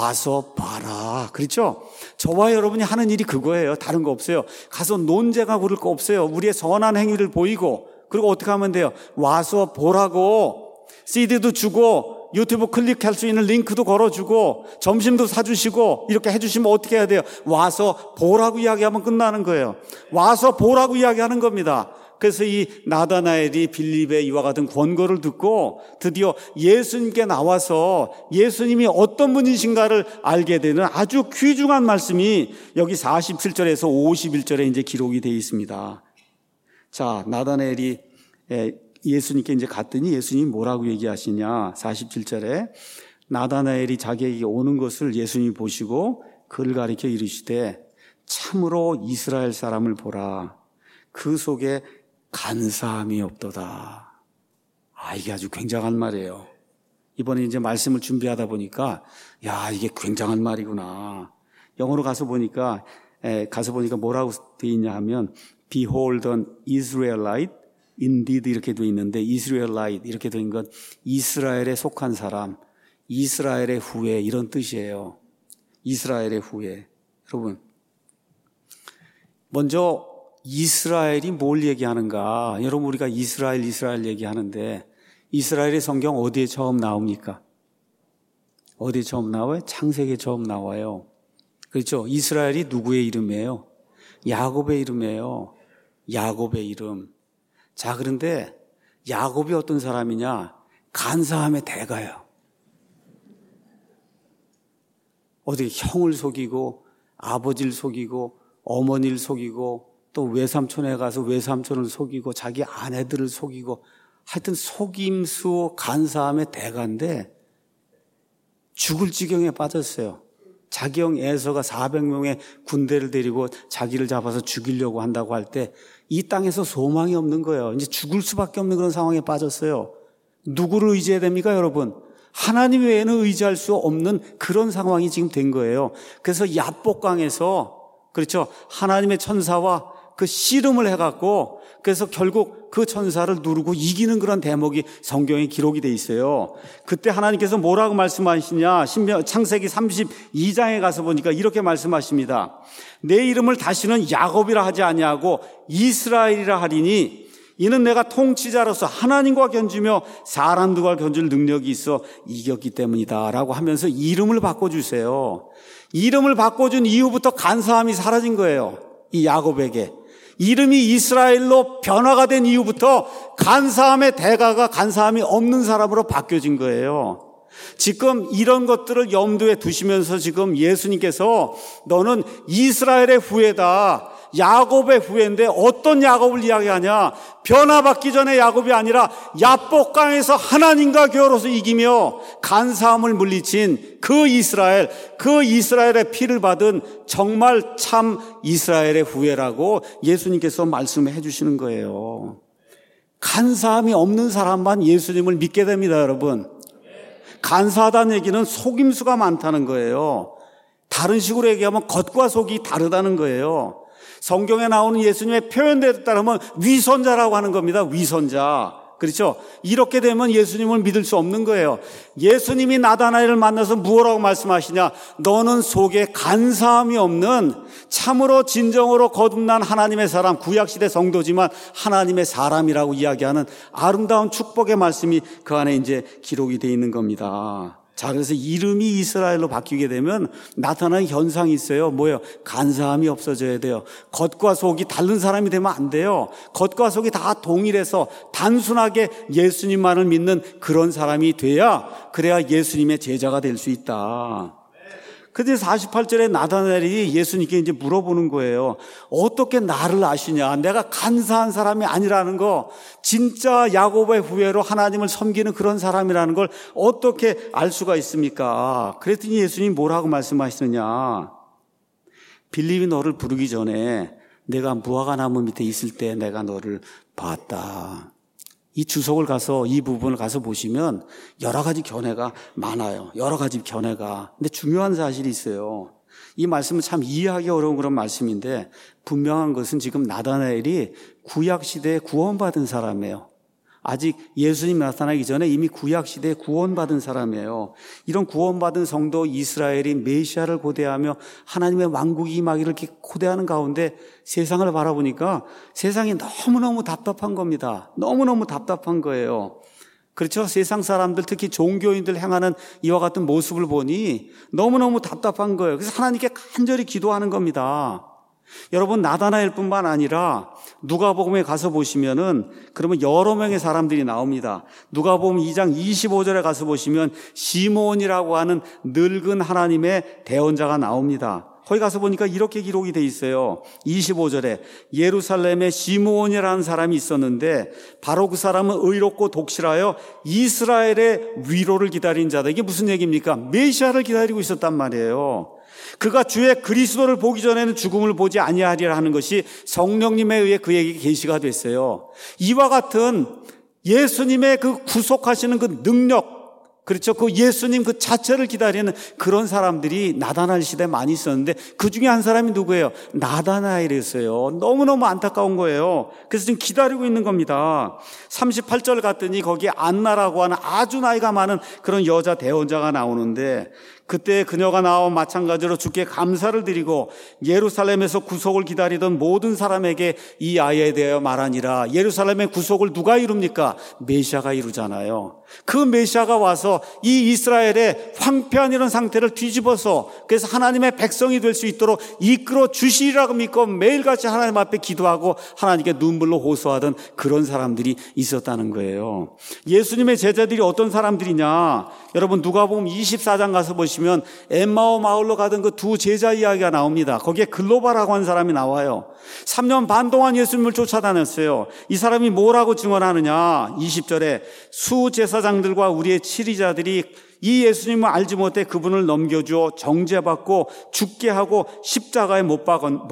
와서 봐라. 그렇죠? 저와 여러분이 하는 일이 그거예요. 다른 거 없어요. 가서 논쟁하 부를 거 없어요. 우리의 선한 행위를 보이고 그리고 어떻게 하면 돼요? 와서 보라고 씨디도 주고 유튜브 클릭할 수 있는 링크도 걸어주고 점심도 사주시고 이렇게 해주시면 어떻게 해야 돼요? 와서 보라고 이야기하면 끝나는 거예요. 와서 보라고 이야기하는 겁니다. 그래서 이 나다나엘이 빌립의 이와 같은 권고를 듣고 드디어 예수님께 나와서 예수님이 어떤 분이신가를 알게 되는 아주 귀중한 말씀이 여기 사십칠 절에서 오십일 절에 이제 기록이 되어 있습니다. 자, 나다나엘이 예수님께 이제 갔더니 예수님이 뭐라고 얘기하시냐. 사십칠 절에 나다나엘이 자기에게 오는 것을 예수님이 보시고 그를 가리켜 이르시되 참으로 이스라엘 사람을 보라. 그 속에 간사함이 없도다. 아, 이게 아주 굉장한 말이에요. 이번에 이제 말씀을 준비하다 보니까, 야, 이게 굉장한 말이구나. 영어로 가서 보니까, 에, 가서 보니까 뭐라고 되어 있냐 하면, Behold an Israelite, indeed 이렇게 되어 있는데, Israelite 이렇게 되어 있는 건 이스라엘에 속한 사람, 이스라엘의 후예 이런 뜻이에요. 이스라엘의 후예. 여러분, 먼저 이스라엘이 뭘 얘기하는가? 여러분 우리가 이스라엘 이스라엘 얘기하는데 이스라엘의 성경 어디에 처음 나옵니까? 어디에 처음 나와요? 창세기에 처음 나와요. 그렇죠? 이스라엘이 누구의 이름이에요? 야곱의 이름이에요. 야곱의 이름. 자, 그런데 야곱이 어떤 사람이냐? 간사함의 대가예요. 어디 형을 속이고 아버지를 속이고 어머니를 속이고 또 외삼촌에 가서 외삼촌을 속이고 자기 아내들을 속이고 하여튼 속임수 간사함의 대가인데 죽을 지경에 빠졌어요. 자기 형 에서가 사백 명의 군대를 데리고 자기를 잡아서 죽이려고 한다고 할 때 이 땅에서 소망이 없는 거예요. 이제 죽을 수밖에 없는 그런 상황에 빠졌어요. 누구를 의지해야 됩니까, 여러분? 하나님 외에는 의지할 수 없는 그런 상황이 지금 된 거예요. 그래서 야복강에서 그렇죠. 하나님의 천사와 그 씨름을 해갖고 그래서 결국 그 천사를 누르고 이기는 그런 대목이 성경에 기록이 돼 있어요. 그때 하나님께서 뭐라고 말씀하시냐. 신명, 창세기 삼십이 장에 가서 보니까 이렇게 말씀하십니다. 내 이름을 다시는 야곱이라 하지 아니하고 이스라엘이라 하리니 이는 내가 통치자로서 하나님과 견주며 사람들과 견줄 능력이 있어 이겼기 때문이다 라고 하면서 이름을 바꿔주세요. 이름을 바꿔준 이후부터 간사함이 사라진 거예요. 이 야곱에게. 이름이 이스라엘로 변화가 된 이후부터 간사함의 대가가 간사함이 없는 사람으로 바뀌어진 거예요. 지금 이런 것들을 염두에 두시면서 지금 예수님께서 너는 이스라엘의 후예다, 야곱의 후예인데 어떤 야곱을 이야기하냐? 변화받기 전에 야곱이 아니라 야복강에서 하나님과 겨루어서 이기며 간사함을 물리친 그 이스라엘, 그 이스라엘의 피를 받은 정말 참 이스라엘의 후예라고 예수님께서 말씀해 주시는 거예요. 간사함이 없는 사람만 예수님을 믿게 됩니다, 여러분. 간사하다는 얘기는 속임수가 많다는 거예요. 다른 식으로 얘기하면 겉과 속이 다르다는 거예요. 성경에 나오는 예수님의 표현대로 따르면 위선자라고 하는 겁니다. 위선자. 그렇죠? 이렇게 되면 예수님을 믿을 수 없는 거예요. 예수님이 나다나엘을 만나서 무엇라고 말씀하시냐? 너는 속에 간사함이 없는 참으로 진정으로 거듭난 하나님의 사람, 구약시대 성도지만 하나님의 사람이라고 이야기하는 아름다운 축복의 말씀이 그 안에 이제 기록이 되어 있는 겁니다. 자, 그래서 이름이 이스라엘로 바뀌게 되면 나타나는 현상이 있어요. 뭐예요? 간사함이 없어져야 돼요. 겉과 속이 다른 사람이 되면 안 돼요. 겉과 속이 다 동일해서 단순하게 예수님만을 믿는 그런 사람이 돼야, 그래야 예수님의 제자가 될 수 있다. 근데 사십팔 절에 나다나엘이 예수님께 이제 물어보는 거예요. 어떻게 나를 아시냐? 내가 간사한 사람이 아니라는 거, 진짜 야곱의 후예로 하나님을 섬기는 그런 사람이라는 걸 어떻게 알 수가 있습니까? 그랬더니 예수님이 뭐라고 말씀하시느냐? 빌립이 너를 부르기 전에 내가 무화과 나무 밑에 있을 때 내가 너를 봤다. 이 주석을 가서, 이 부분을 가서 보시면 여러 가지 견해가 많아요. 여러 가지 견해가. 근데 중요한 사실이 있어요. 이 말씀은 참 이해하기 어려운 그런 말씀인데, 분명한 것은 지금 나다나엘이 구약시대에 구원받은 사람이에요. 아직 예수님 나타나기 전에 이미 구약시대에 구원받은 사람이에요. 이런 구원받은 성도 이스라엘이 메시아를 고대하며 하나님의 왕국이 임하기를 이렇게 고대하는 가운데 세상을 바라보니까 세상이 너무너무 답답한 겁니다. 너무너무 답답한 거예요. 그렇죠? 세상 사람들, 특히 종교인들 행하는 이와 같은 모습을 보니 너무너무 답답한 거예요. 그래서 하나님께 간절히 기도하는 겁니다. 여러분, 나다나엘뿐만 아니라 누가복음에 가서 보시면은 그러면 여러 명의 사람들이 나옵니다. 누가복음 이 장 이십오 절에 가서 보시면 시므온이라고 하는 늙은 하나님의 대언자가 나옵니다. 거기 가서 보니까 이렇게 기록이 돼 있어요. 이십오 절에 예루살렘에 시므온이라는 사람이 있었는데 바로 그 사람은 의롭고 독실하여 이스라엘의 위로를 기다린 자다. 이게 무슨 얘기입니까? 메시아를 기다리고 있었단 말이에요. 그가 주의 그리스도를 보기 전에는 죽음을 보지 아니하리라 하는 것이 성령님에 의해 그에게 계시가 됐어요. 이와 같은 예수님의 그 구속하시는 그 능력, 그렇죠? 그 예수님 그 자체를 기다리는 그런 사람들이 나다나엘 시대에 많이 있었는데 그 중에 한 사람이 누구예요? 나다나엘이었어요. 너무너무 안타까운 거예요. 그래서 지금 기다리고 있는 겁니다. 삼십팔 절 갔더니 거기에 안나라고 하는 아주 나이가 많은 그런 여자 대언자가 나오는데, 그때 그녀가 나와 마찬가지로 주께 감사를 드리고 예루살렘에서 구속을 기다리던 모든 사람에게 이 아이에 대하여 말하니라. 예루살렘의 구속을 누가 이룹니까? 메시아가 이루잖아요. 그 메시아가 와서 이 이스라엘의 황폐한 이런 상태를 뒤집어서, 그래서 하나님의 백성이 될 수 있도록 이끌어 주시리라고 믿고 매일같이 하나님 앞에 기도하고 하나님께 눈물로 호소하던 그런 사람들이 있었다는 거예요. 예수님의 제자들이 어떤 사람들이냐? 여러분, 누가복음 이십사 장 가서 보시면 엠마오 마을로 가던 그 두 제자 이야기가 나옵니다. 거기에 글로바라고 하는 사람이 나와요. 삼 년 반 동안 예수님을 쫓아다녔어요. 이 사람이 뭐라고 증언하느냐? 이십 절에 수제사장들과 우리의 치리자들이 이 예수님을 알지 못해 그분을 넘겨주어 정죄받고 죽게 하고 십자가에 못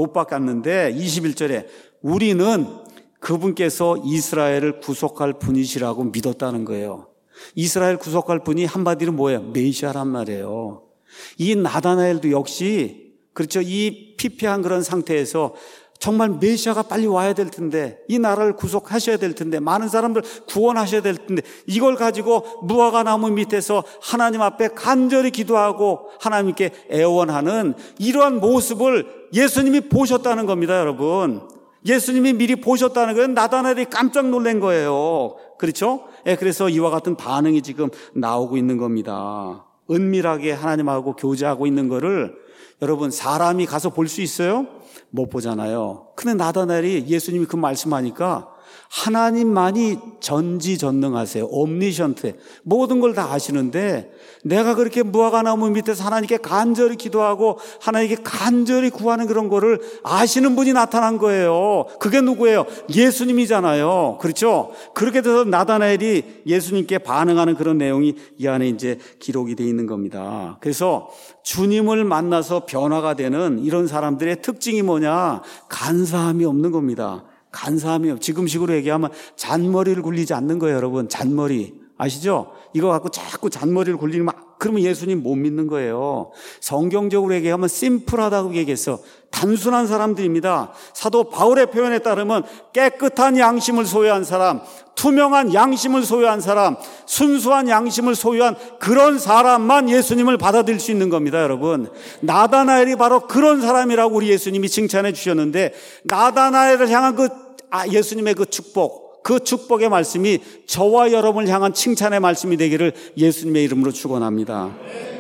박았는데, 이십일 절에 우리는 그분께서 이스라엘을 구속할 분이시라고 믿었다는 거예요. 이스라엘 구속할 분이 한마디로 뭐예요? 메시아란 말이에요. 이 나다나엘도 역시, 그렇죠, 이 피폐한 그런 상태에서 정말 메시아가 빨리 와야 될 텐데, 이 나라를 구속하셔야 될 텐데, 많은 사람들 구원하셔야 될 텐데, 이걸 가지고 무화과 나무 밑에서 하나님 앞에 간절히 기도하고 하나님께 애원하는 이러한 모습을 예수님이 보셨다는 겁니다, 여러분. 예수님이 미리 보셨다는 건 나다나엘이 깜짝 놀란 거예요. 그렇죠? 예, 그래서 이와 같은 반응이 지금 나오고 있는 겁니다. 은밀하게 하나님하고 교제하고 있는 거를 여러분, 사람이 가서 볼 수 있어요? 못 보잖아요. 근데 나다나엘이 예수님이 그 말씀하니까 하나님만이 전지전능하세요. 옴니션트. 모든 걸 다 아시는데 내가 그렇게 무화과나무 밑에서 하나님께 간절히 기도하고 하나님께 간절히 구하는 그런 거를 아시는 분이 나타난 거예요. 그게 누구예요? 예수님이잖아요. 그렇죠? 그렇게 돼서 나다나엘이 예수님께 반응하는 그런 내용이 이 안에 이제 기록이 되어 있는 겁니다. 그래서 주님을 만나서 변화가 되는 이런 사람들의 특징이 뭐냐? 간사함이 없는 겁니다. 간사함이요. 지금식으로 얘기하면 잔머리를 굴리지 않는 거예요, 여러분. 잔머리. 아시죠? 이거 갖고 자꾸 잔머리를 굴리면 그러면 예수님 못 믿는 거예요. 성경적으로 얘기하면 심플하다고 얘기했어. 단순한 사람들입니다. 사도 바울의 표현에 따르면 깨끗한 양심을 소유한 사람, 투명한 양심을 소유한 사람, 순수한 양심을 소유한 그런 사람만 예수님을 받아들일 수 있는 겁니다, 여러분. 나다나엘이 바로 그런 사람이라고 우리 예수님이 칭찬해 주셨는데 나다나엘을 향한 그 예수님의 그 축복, 그 축복의 말씀이 저와 여러분을 향한 칭찬의 말씀이 되기를 예수님의 이름으로 축원합니다.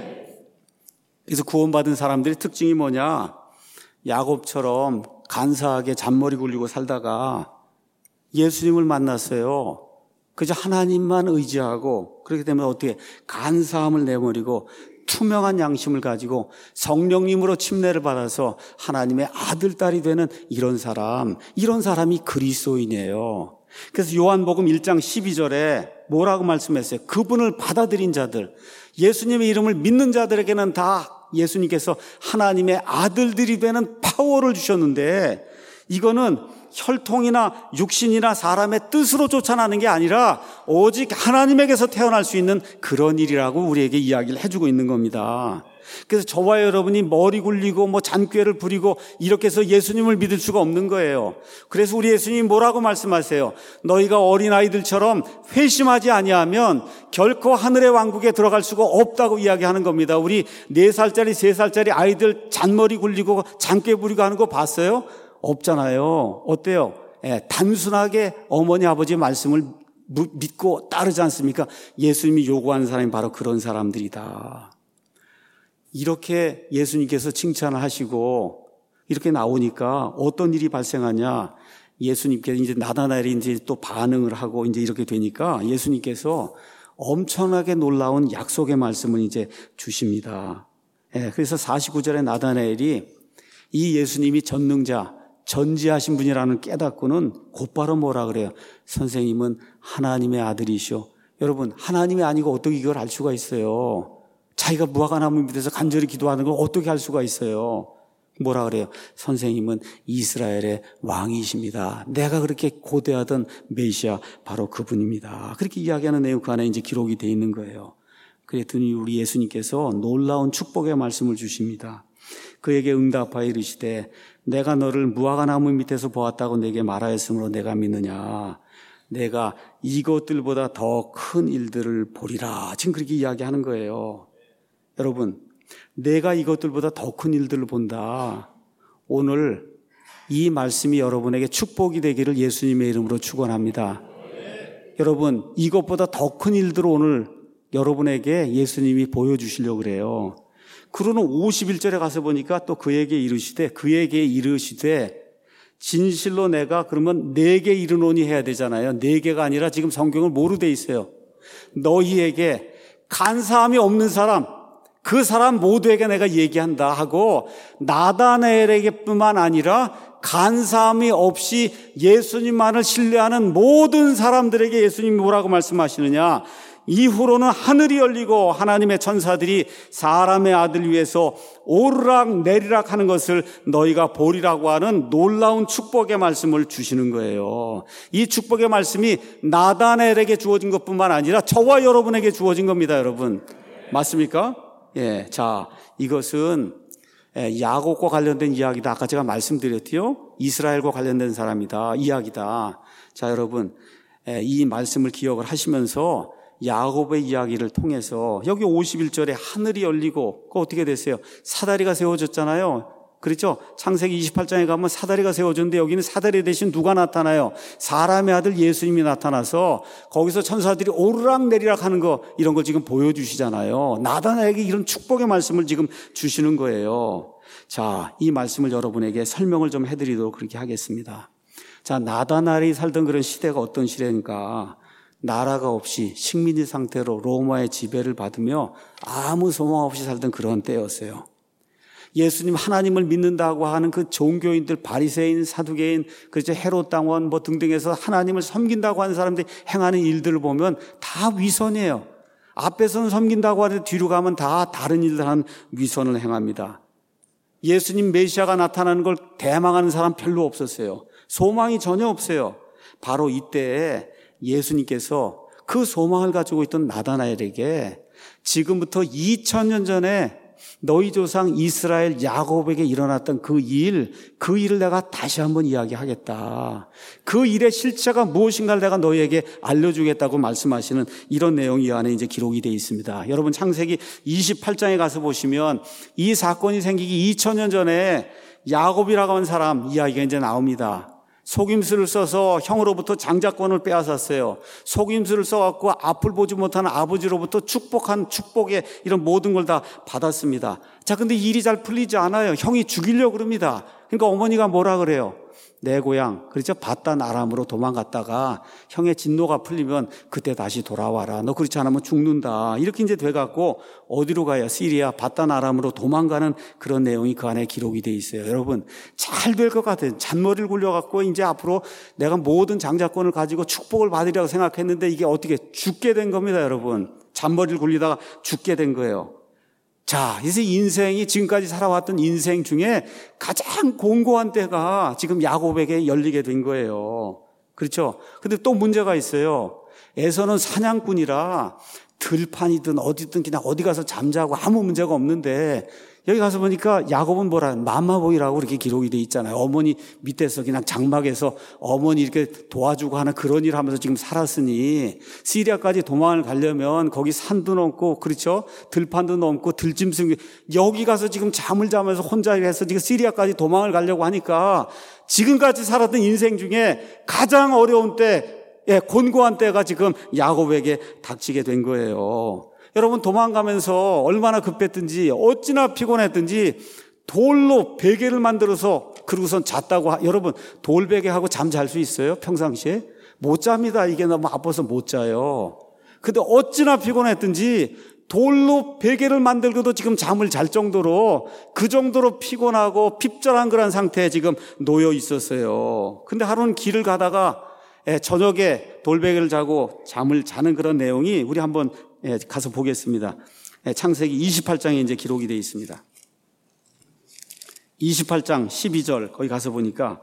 그래서 구원받은 사람들의 특징이 뭐냐? 야곱처럼 간사하게 잔머리 굴리고 살다가 예수님을 만났어요. 그저 하나님만 의지하고 그렇게 되면 어떻게 간사함을 내버리고 투명한 양심을 가지고 성령님으로 침례를 받아서 하나님의 아들, 딸이 되는 이런 사람, 이런 사람이 그리스도인이에요. 그래서 요한복음 일 장 십이 절에 뭐라고 말씀했어요? 그분을 받아들인 자들, 예수님의 이름을 믿는 자들에게는 다 예수님께서 하나님의 아들들이 되는 파워를 주셨는데 이거는 혈통이나 육신이나 사람의 뜻으로 쫓아나는 게 아니라 오직 하나님에게서 태어날 수 있는 그런 일이라고 우리에게 이야기를 해주고 있는 겁니다. 그래서 저와 여러분이 머리 굴리고 뭐 잔꾀를 부리고 이렇게 해서 예수님을 믿을 수가 없는 거예요. 그래서 우리 예수님이 뭐라고 말씀하세요? 너희가 어린아이들처럼 회심하지 아니하면 결코 하늘의 왕국에 들어갈 수가 없다고 이야기하는 겁니다. 우리 네 살짜리 세 살짜리 아이들 잔머리 굴리고 잔꾀 부리고 하는 거 봤어요? 없잖아요. 어때요? 예, 단순하게 어머니 아버지 말씀을 믿고 따르지 않습니까? 예수님이 요구하는 사람이 바로 그런 사람들이다. 이렇게 예수님께서 칭찬을 하시고 이렇게 나오니까 어떤 일이 발생하냐? 예수님께서 이제 나다나엘이 이제 또 반응을 하고 이제 이렇게 되니까 예수님께서 엄청나게 놀라운 약속의 말씀을 이제 주십니다. 예, 그래서 사십구 절에 나다나엘이 이 예수님이 전능자, 전지하신 분이라는 깨닫고는 곧바로 뭐라 그래요? 선생님은 하나님의 아들이시오. 여러분, 하나님이 아니고 어떻게 이걸 알 수가 있어요? 자기가 무화과나무 밑에서 간절히 기도하는 걸 어떻게 할 수가 있어요? 뭐라 그래요? 선생님은 이스라엘의 왕이십니다. 내가 그렇게 고대하던 메시아 바로 그분입니다. 그렇게 이야기하는 내용 그 안에 이제 기록이 되어 있는 거예요. 그랬더니 우리 예수님께서 놀라운 축복의 말씀을 주십니다. 그에게 응답하여 이르시되 내가 너를 무화과나무 밑에서 보았다고 내게 말하였으므로 내가 믿느냐? 내가 이것들보다 더 큰 일들을 보리라. 지금 그렇게 이야기하는 거예요. 여러분, 내가 이것들보다 더 큰 일들을 본다. 오늘 이 말씀이 여러분에게 축복이 되기를 예수님의 이름으로 축원합니다. 네. 여러분, 이것보다 더 큰 일들을 오늘 여러분에게 예수님이 보여주시려고 그래요. 그러는 오십일 절에 가서 보니까 또 그에게 이르시되 그에게 이르시되 진실로 내가 그러면 내게 이르노니 해야 되잖아요. 네 개가 아니라 지금 성경을 뭐로 돼 있어요? 너희에게 간사함이 없는 사람, 그 사람 모두에게 내가 얘기한다 하고 나다나엘에게뿐만 아니라 간사함이 없이 예수님만을 신뢰하는 모든 사람들에게 예수님이 뭐라고 말씀하시느냐? 이후로는 하늘이 열리고 하나님의 천사들이 사람의 아들 위해서 오르락 내리락 하는 것을 너희가 보리라고 하는 놀라운 축복의 말씀을 주시는 거예요. 이 축복의 말씀이 나다나엘에게 주어진 것뿐만 아니라 저와 여러분에게 주어진 겁니다, 여러분. 맞습니까? 예, 자, 이것은 야곱과 관련된 이야기다. 아까 제가 말씀드렸지요. 이스라엘과 관련된 사람이다, 이야기다. 자, 여러분, 이 말씀을 기억을 하시면서 야곱의 이야기를 통해서 여기 오십일 절에 하늘이 열리고 그 어떻게 됐어요? 사다리가 세워졌잖아요. 그렇죠? 창세기 이십팔 장에 가면 사다리가 세워졌는데 여기는 사다리 대신 누가 나타나요? 사람의 아들 예수님이 나타나서 거기서 천사들이 오르락 내리락 하는 거 이런 걸 지금 보여주시잖아요. 나다나엘에게 이런 축복의 말씀을 지금 주시는 거예요. 자, 이 말씀을 여러분에게 설명을 좀 해드리도록 그렇게 하겠습니다. 자, 나다나엘이 살던 그런 시대가 어떤 시대인가? 나라가 없이 식민지 상태로 로마의 지배를 받으며 아무 소망 없이 살던 그런 때였어요. 예수님 하나님을 믿는다고 하는 그 종교인들, 바리새인, 사두개인, 그렇죠, 헤롯 당원 뭐 등등해서 하나님을 섬긴다고 하는 사람들이 행하는 일들을 보면 다 위선이에요. 앞에서는 섬긴다고 하는데 뒤로 가면 다 다른 일들 하는 위선을 행합니다. 예수님 메시아가 나타나는 걸 대망하는 사람 별로 없었어요. 소망이 전혀 없어요. 바로 이때에 예수님께서 그 소망을 가지고 있던 나다나엘에게 지금부터 이천 년 전에 너희 조상 이스라엘 야곱에게 일어났던 그 일, 그 일을 내가 다시 한번 이야기하겠다. 그 일의 실체가 무엇인가를 내가 너희에게 알려주겠다고 말씀하시는 이런 내용이 이 안에 이제 기록이 되어 있습니다. 여러분 창세기 이십팔 장에 가서 보시면 이 사건이 생기기 이천 년 전에 야곱이라고 하는 사람 이야기가 이제 나옵니다. 속임수를 써서 형으로부터 장자권을 빼앗았어요. 속임수를 써갖고 앞을 보지 못하는 아버지로부터 축복한 축복의 이런 모든 걸 다 받았습니다. 자, 근데 일이 잘 풀리지 않아요. 형이 죽이려고 그럽니다. 그러니까 어머니가 뭐라 그래요? 내 고향, 그렇죠? 바단 아람으로 도망갔다가 형의 진노가 풀리면 그때 다시 돌아와라. 너 그렇지 않으면 죽는다. 이렇게 이제 돼갖고 어디로 가요? 시리아 바단 아람으로 도망가는 그런 내용이 그 안에 기록이 돼 있어요. 여러분, 잘 될 것 같아요. 잔머리를 굴려갖고 이제 앞으로 내가 모든 장자권을 가지고 축복을 받으리라고 생각했는데 이게 어떻게 죽게 된 겁니다, 여러분. 잔머리를 굴리다가 죽게 된 거예요. 자, 그래서 인생이 지금까지 살아왔던 인생 중에 가장 공고한 때가 지금 야곱에게 열리게 된 거예요. 그렇죠? 근데 또 문제가 있어요. 에서는 사냥꾼이라 들판이든 어디든 그냥 어디 가서 잠자고 아무 문제가 없는데 여기 가서 보니까 야곱은 뭐라 맘마보이라고 이렇게 기록이 돼 있잖아요. 어머니 밑에서 그냥 장막에서 어머니 이렇게 도와주고 하는 그런 일을 하면서 지금 살았으니 시리아까지 도망을 가려면 거기 산도 넘고 그렇죠? 들판도 넘고 들짐승 여기 가서 지금 잠을 자면서 혼자 해서 지금 시리아까지 도망을 가려고 하니까 지금까지 살았던 인생 중에 가장 어려운 때, 예, 곤고한 때가 지금 야곱에게 닥치게 된 거예요. 여러분 도망가면서 얼마나 급했든지 어찌나 피곤했든지 돌로 베개를 만들어서 그러고선 잤다고. 하, 여러분 돌베개하고 잠 잘 수 있어요? 평상시에? 못 잡니다. 이게 너무 아파서 못 자요. 근데 어찌나 피곤했든지 돌로 베개를 만들고도 지금 잠을 잘 정도로 그 정도로 피곤하고 핍절한 그런 상태에 지금 놓여 있었어요. 근데 하루는 길을 가다가 저녁에 돌베개를 자고 잠을 자는 그런 내용이 우리 한번 가서 보겠습니다. 창세기 이십팔 장에 이제 기록이 되어 있습니다. 이십팔 장 십이 절 거기 가서 보니까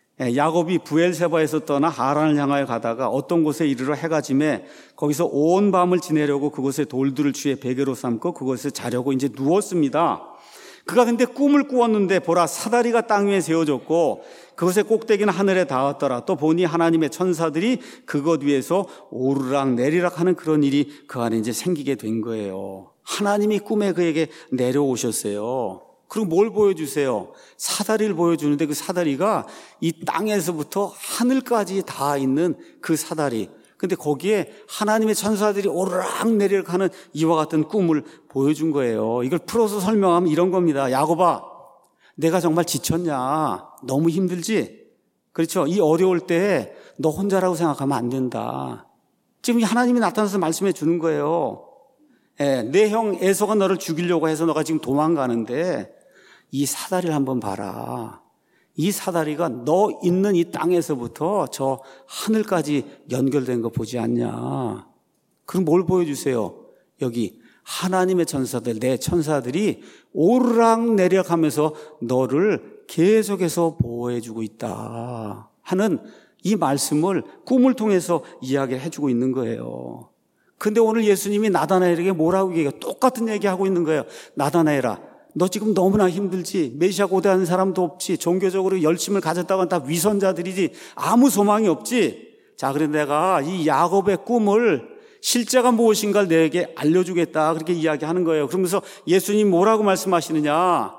야곱이 부엘세바에서 떠나 하란을 향하여 가다가 어떤 곳에 이르러 해가 지매 거기서 온 밤을 지내려고 그곳에 돌들을 취해 베개로 삼고 그곳에 자려고 이제 누웠습니다. 그가 근데 꿈을 꾸었는데 보라 사다리가 땅 위에 세워졌고 그것의 꼭대기는 하늘에 닿았더라. 또 보니 하나님의 천사들이 그것 위에서 오르락 내리락 하는 그런 일이 그 안에 이제 생기게 된 거예요. 하나님이 꿈에 그에게 내려오셨어요. 그리고 뭘 보여주세요? 사다리를 보여주는데 그 사다리가 이 땅에서부터 하늘까지 닿아 있는 그 사다리. 근데 거기에 하나님의 천사들이 오르락 내리락 하는 이와 같은 꿈을 보여준 거예요. 이걸 풀어서 설명하면 이런 겁니다. 야곱아, 내가 정말 지쳤냐? 너무 힘들지? 그렇죠? 이 어려울 때 너 혼자라고 생각하면 안 된다. 지금 하나님이 나타나서 말씀해 주는 거예요. 예, 내 형 에서가 너를 죽이려고 해서 너가 지금 도망가는데 이 사다리를 한번 봐라. 이 사다리가 너 있는 이 땅에서부터 저 하늘까지 연결된 거 보지 않냐? 그럼 뭘 보여주세요? 여기 하나님의 천사들, 내 천사들이 오르락 내리락 하면서 너를 계속해서 보호해주고 있다 하는 이 말씀을 꿈을 통해서 이야기를 해주고 있는 거예요. 근데 오늘 예수님이 나다나엘에게 뭐라고 얘기해요? 똑같은 얘기하고 있는 거예요. 나다나엘아, 너 지금 너무나 힘들지? 메시아 고대하는 사람도 없지? 종교적으로 열심을 가졌다고는 다 위선자들이지? 아무 소망이 없지? 자, 그런데 내가 이 야곱의 꿈을 실제가 무엇인가를 내게 알려주겠다 그렇게 이야기하는 거예요. 그러면서 예수님 뭐라고 말씀하시느냐?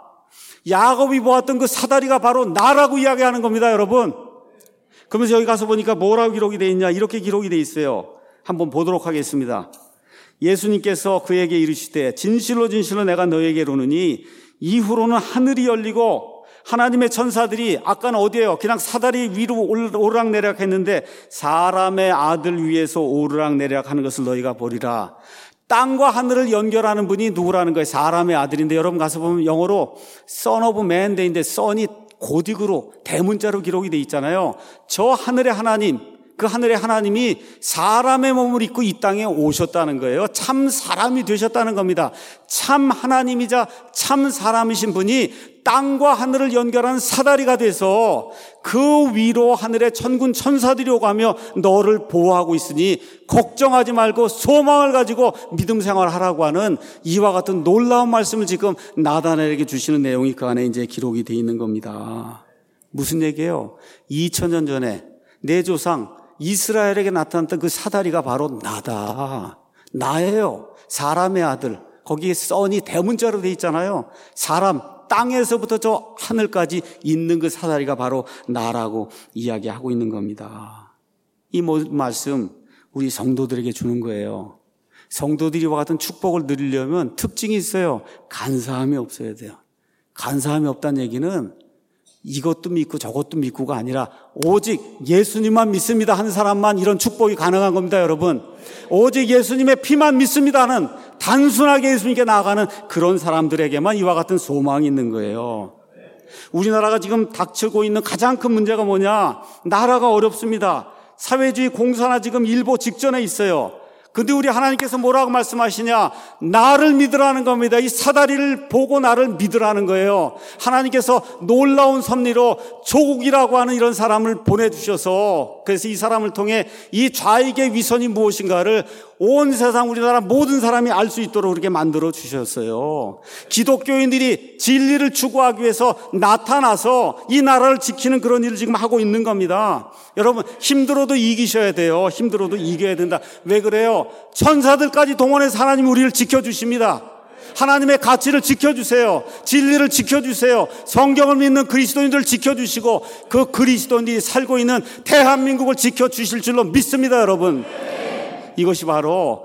야곱이 보았던 그 사다리가 바로 나라고 이야기하는 겁니다, 여러분. 그러면서 여기 가서 보니까 뭐라고 기록이 되어 있냐? 이렇게 기록이 되어 있어요. 한번 보도록 하겠습니다. 예수님께서 그에게 이르시되 진실로 진실로 내가 너에게 이르노니 이후로는 하늘이 열리고 하나님의 천사들이 아까는 어디에요? 그냥 사다리 위로 오르락내리락 했는데 사람의 아들 위에서 오르락내리락 하는 것을 너희가 보리라. 땅과 하늘을 연결하는 분이 누구라는 거예요? 사람의 아들인데 여러분 가서 보면 영어로 Son of Man 되는데 Son이 고딕으로 대문자로 기록이 돼 있잖아요. 저 하늘의 하나님, 그 하늘의 하나님이 사람의 몸을 입고 이 땅에 오셨다는 거예요. 참 사람이 되셨다는 겁니다. 참 하나님이자 참 사람이신 분이 땅과 하늘을 연결하는 사다리가 돼서 그 위로 하늘의 천군 천사들이 오가며 너를 보호하고 있으니 걱정하지 말고 소망을 가지고 믿음 생활하라고 하는 이와 같은 놀라운 말씀을 지금 나다나엘에게 주시는 내용이 그 안에 이제 기록이 되어 있는 겁니다. 무슨 얘기예요? 이천 년 전에 내 조상 이스라엘에게 나타났던 그 사다리가 바로 나다. 나예요. 사람의 아들. 거기에 선이 대문자로 되어 있잖아요. 사람, 땅에서부터 저 하늘까지 있는 그 사다리가 바로 나라고 이야기하고 있는 겁니다. 이 모든 말씀 우리 성도들에게 주는 거예요. 성도들이 와 같은 축복을 누리려면 특징이 있어요. 간사함이 없어야 돼요. 간사함이 없다는 얘기는 이것도 믿고 저것도 믿고가 아니라 오직 예수님만 믿습니다 하는 사람만 이런 축복이 가능한 겁니다, 여러분. 오직 예수님의 피만 믿습니다 하는 단순하게 예수님께 나아가는 그런 사람들에게만 이와 같은 소망이 있는 거예요. 우리나라가 지금 닥치고 있는 가장 큰 문제가 뭐냐? 나라가 어렵습니다. 사회주의 공산화 지금 일보 직전에 있어요. 근데 우리 하나님께서 뭐라고 말씀하시냐? 나를 믿으라는 겁니다. 이 사다리를 보고 나를 믿으라는 거예요. 하나님께서 놀라운 섭리로 조국이라고 하는 이런 사람을 보내주셔서 그래서 이 사람을 통해 이 좌익의 위선이 무엇인가를 온 세상 우리나라 모든 사람이 알 수 있도록 그렇게 만들어 주셨어요. 기독교인들이 진리를 추구하기 위해서 나타나서 이 나라를 지키는 그런 일을 지금 하고 있는 겁니다. 여러분 힘들어도 이기셔야 돼요. 힘들어도 이겨야 된다. 왜 그래요? 천사들까지 동원해서 하나님이 우리를 지켜주십니다. 하나님의 가치를 지켜주세요. 진리를 지켜주세요. 성경을 믿는 그리스도인들을 지켜주시고 그 그리스도인들이 살고 있는 대한민국을 지켜주실 줄로 믿습니다, 여러분. 이것이 바로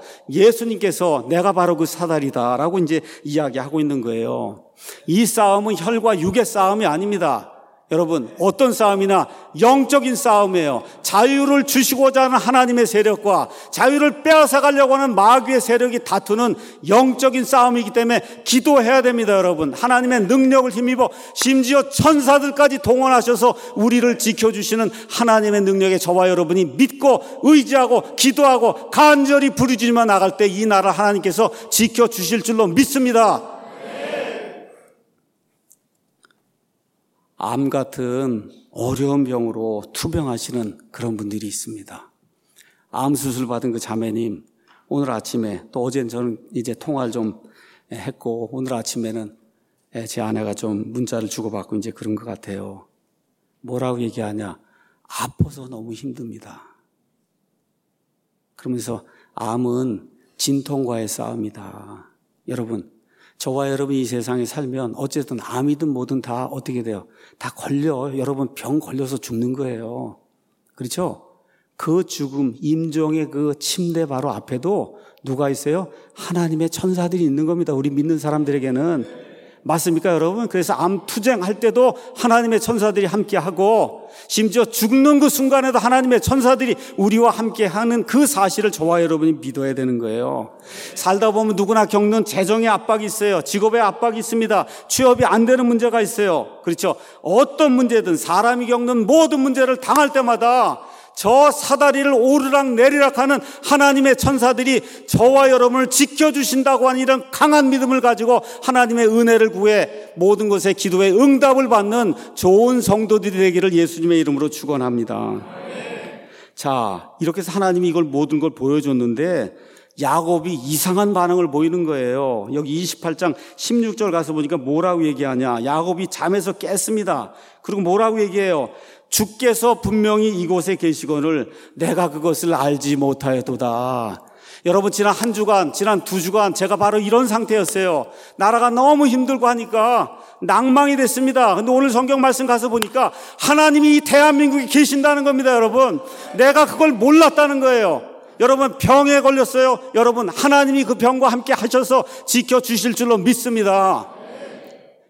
예수님께서 내가 바로 그 사다리다라고 이제 이야기하고 있는 거예요. 이 싸움은 혈과 육의 싸움이 아닙니다. 여러분 어떤 싸움이나 영적인 싸움이에요. 자유를 주시고자 하는 하나님의 세력과 자유를 빼앗아가려고 하는 마귀의 세력이 다투는 영적인 싸움이기 때문에 기도해야 됩니다. 여러분 하나님의 능력을 힘입어 심지어 천사들까지 동원하셔서 우리를 지켜주시는 하나님의 능력에 저와 여러분이 믿고 의지하고 기도하고 간절히 부르짖으며 나갈 때 이 나라 하나님께서 지켜주실 줄로 믿습니다. 암 같은 어려운 병으로 투병하시는 그런 분들이 있습니다. 암 수술 받은 그 자매님, 오늘 아침에 또 어제는 저는 이제 통화를 좀 했고 오늘 아침에는 제 아내가 좀 문자를 주고받고 이제 그런 것 같아요. 뭐라고 얘기하냐? 아파서 너무 힘듭니다. 그러면서 암은 진통과의 싸움이다. 여러분, 저와 여러분이 이 세상에 살면 어쨌든 암이든 뭐든 다 어떻게 돼요? 다 걸려. 여러분 병 걸려서 죽는 거예요. 그렇죠? 그 죽음, 임종의 그 침대 바로 앞에도 누가 있어요? 하나님의 천사들이 있는 겁니다. 우리 믿는 사람들에게는. 맞습니까, 여러분? 그래서 암 투쟁할 때도 하나님의 천사들이 함께하고 심지어 죽는 그 순간에도 하나님의 천사들이 우리와 함께하는 그 사실을 저와 여러분이 믿어야 되는 거예요. 살다 보면 누구나 겪는 재정의 압박이 있어요. 직업의 압박이 있습니다. 취업이 안 되는 문제가 있어요. 그렇죠? 어떤 문제든 사람이 겪는 모든 문제를 당할 때마다 저 사다리를 오르락 내리락 하는 하나님의 천사들이 저와 여러분을 지켜주신다고 하는 이런 강한 믿음을 가지고 하나님의 은혜를 구해 모든 것에 기도에 응답을 받는 좋은 성도들이 되기를 예수님의 이름으로 축원합니다. 자, 이렇게 해서 하나님이 이걸 모든 걸 보여줬는데 야곱이 이상한 반응을 보이는 거예요. 여기 이십팔 장 십육 절 가서 보니까 뭐라고 얘기하냐? 야곱이 잠에서 깼습니다. 그리고 뭐라고 얘기해요? 주께서 분명히 이곳에 계시거늘 내가 그것을 알지 못하였도다. 여러분 지난 한 주간, 지난 두 주간 제가 바로 이런 상태였어요. 나라가 너무 힘들고 하니까 낭망이 됐습니다. 근데 오늘 성경 말씀 가서 보니까 하나님이 이 대한민국에 계신다는 겁니다, 여러분. 내가 그걸 몰랐다는 거예요. 여러분 병에 걸렸어요. 여러분 하나님이 그 병과 함께 하셔서 지켜주실 줄로 믿습니다.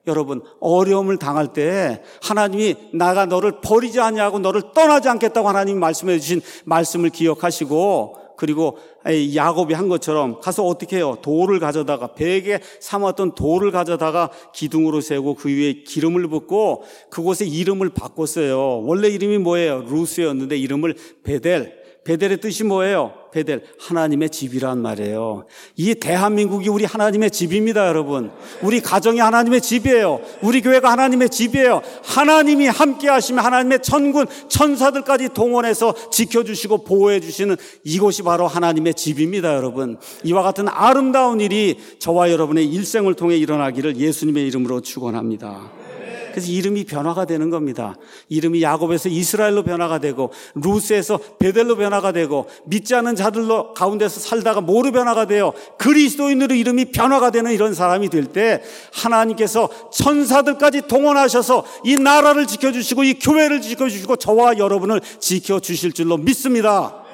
여러분, 어려움을 당할 때 하나님이 나가 너를 버리지 않냐고 너를 떠나지 않겠다고 하나님이 말씀해 주신 말씀을 기억하시고, 그리고 야곱이 한 것처럼 가서 어떻게 해요? 돌을 가져다가, 베개 삼았던 돌을 가져다가 기둥으로 세우고 그 위에 기름을 붓고 그곳에 이름을 바꿨어요. 원래 이름이 뭐예요? 루스였는데 이름을 베델. 베델의 뜻이 뭐예요? 베델, 하나님의 집이란 말이에요. 이 대한민국이 우리 하나님의 집입니다, 여러분. 우리 가정이 하나님의 집이에요. 우리 교회가 하나님의 집이에요. 하나님이 함께 하시면 하나님의 천군, 천사들까지 동원해서 지켜주시고 보호해주시는 이곳이 바로 하나님의 집입니다, 여러분. 이와 같은 아름다운 일이 저와 여러분의 일생을 통해 일어나기를 예수님의 이름으로 축원합니다. 그래서 이름이 변화가 되는 겁니다. 이름이 야곱에서 이스라엘로 변화가 되고, 루스에서 베델로 변화가 되고, 믿지 않는 자들로 가운데서 살다가 모로 변화가 되어 그리스도인으로 이름이 변화가 되는 이런 사람이 될 때 하나님께서 천사들까지 동원하셔서 이 나라를 지켜주시고 이 교회를 지켜주시고 저와 여러분을 지켜주실 줄로 믿습니다.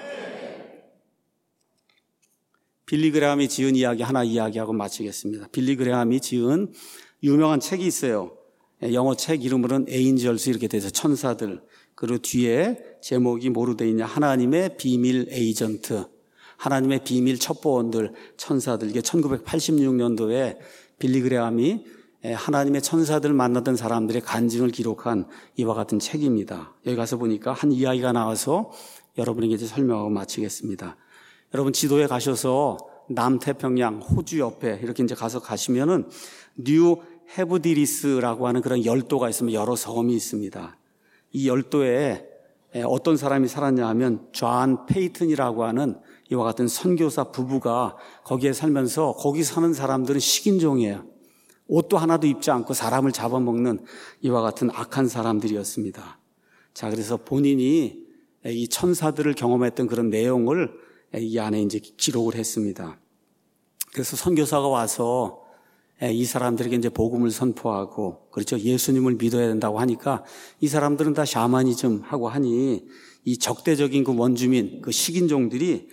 빌리 그레함이 지은 이야기 하나 이야기하고 마치겠습니다. 빌리 그레함이 지은 유명한 책이 있어요. 영어 책 이름으로는 에인절스 이렇게 돼서 천사들. 그리고 뒤에 제목이 뭐로 되어 있냐? 하나님의 비밀 에이전트. 하나님의 비밀 첩보원들, 천사들. 이게 천구백팔십육 년도에 빌리 그레함이 하나님의 천사들 만나던 사람들의 간증을 기록한 이와 같은 책입니다. 여기 가서 보니까 한 이야기가 나와서 여러분에게 이제 설명하고 마치겠습니다. 여러분 지도에 가셔서 남태평양 호주 옆에 이렇게 이제 가서 가시면은 뉴 헤브디리스라고 하는 그런 열도가 있으면 여러 섬이 있습니다. 이 열도에 어떤 사람이 살았냐 하면 존 페이튼이라고 하는 이와 같은 선교사 부부가 거기에 살면서 거기 사는 사람들은 식인종이에요. 옷도 하나도 입지 않고 사람을 잡아먹는 이와 같은 악한 사람들이었습니다. 자, 그래서 본인이 이 천사들을 경험했던 그런 내용을 이 안에 이제 기록을 했습니다. 그래서 선교사가 와서 이 사람들에게 이제 복음을 선포하고, 그렇죠. 예수님을 믿어야 된다고 하니까 이 사람들은 다 샤머니즘 하고 하니 이 적대적인 그 원주민, 그 식인종들이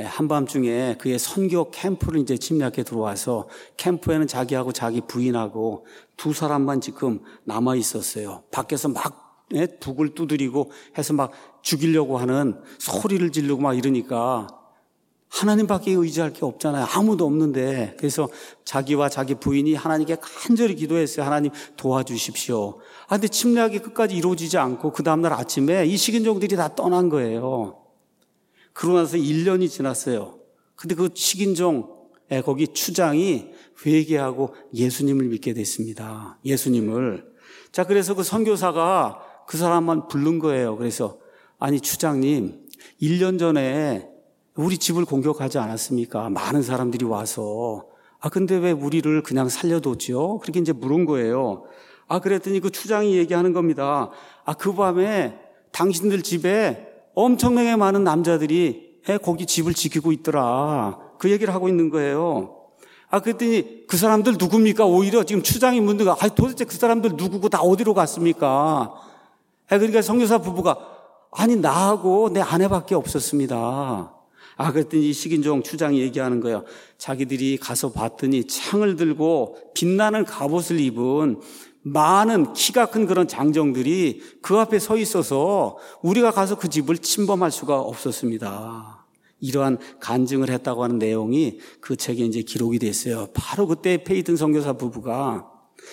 한밤중에 그의 선교 캠프를 이제 침략해 들어와서 캠프에는 자기하고 자기 부인하고 두 사람만 지금 남아 있었어요. 밖에서 막 북을 두드리고 해서 막 죽이려고 하는 소리를 지르고 막 이러니까 하나님밖에 의지할 게 없잖아요. 아무도 없는데. 그래서 자기와 자기 부인이 하나님께 간절히 기도했어요. 하나님 도와주십시오. 아, 근데 침략이 끝까지 이루어지지 않고 그 다음날 아침에 이 식인종들이 다 떠난 거예요. 그러고 나서 일 년이 지났어요. 근데 그 식인종 거기 추장이 회개하고 예수님을 믿게 됐습니다. 예수님을. 자, 그래서 그 선교사가 그 사람만 부른 거예요. 그래서 아니 추장님, 일 년 전에 우리 집을 공격하지 않았습니까? 많은 사람들이 와서. 아, 근데 왜 우리를 그냥 살려뒀죠? 그렇게 이제 물은 거예요. 아, 그랬더니 그 추장이 얘기하는 겁니다. 아, 그 밤에 당신들 집에 엄청나게 많은 남자들이 거기 집을 지키고 있더라. 그 얘기를 하고 있는 거예요. 아, 그랬더니 그 사람들 누굽니까? 오히려 지금 추장이 묻는 거야. 아, 도대체 그 사람들 누구고 다 어디로 갔습니까? 아, 그러니까 선교사 부부가 아니, 나하고 내 아내밖에 없었습니다. 아, 그랬더니 이 식인종 추장이 얘기하는 거예요. 자기들이 가서 봤더니 창을 들고 빛나는 갑옷을 입은 많은 키가 큰 그런 장정들이 그 앞에 서 있어서 우리가 가서 그 집을 침범할 수가 없었습니다. 이러한 간증을 했다고 하는 내용이 그 책에 이제 기록이 됐어요. 바로 그때 페이튼 선교사 부부가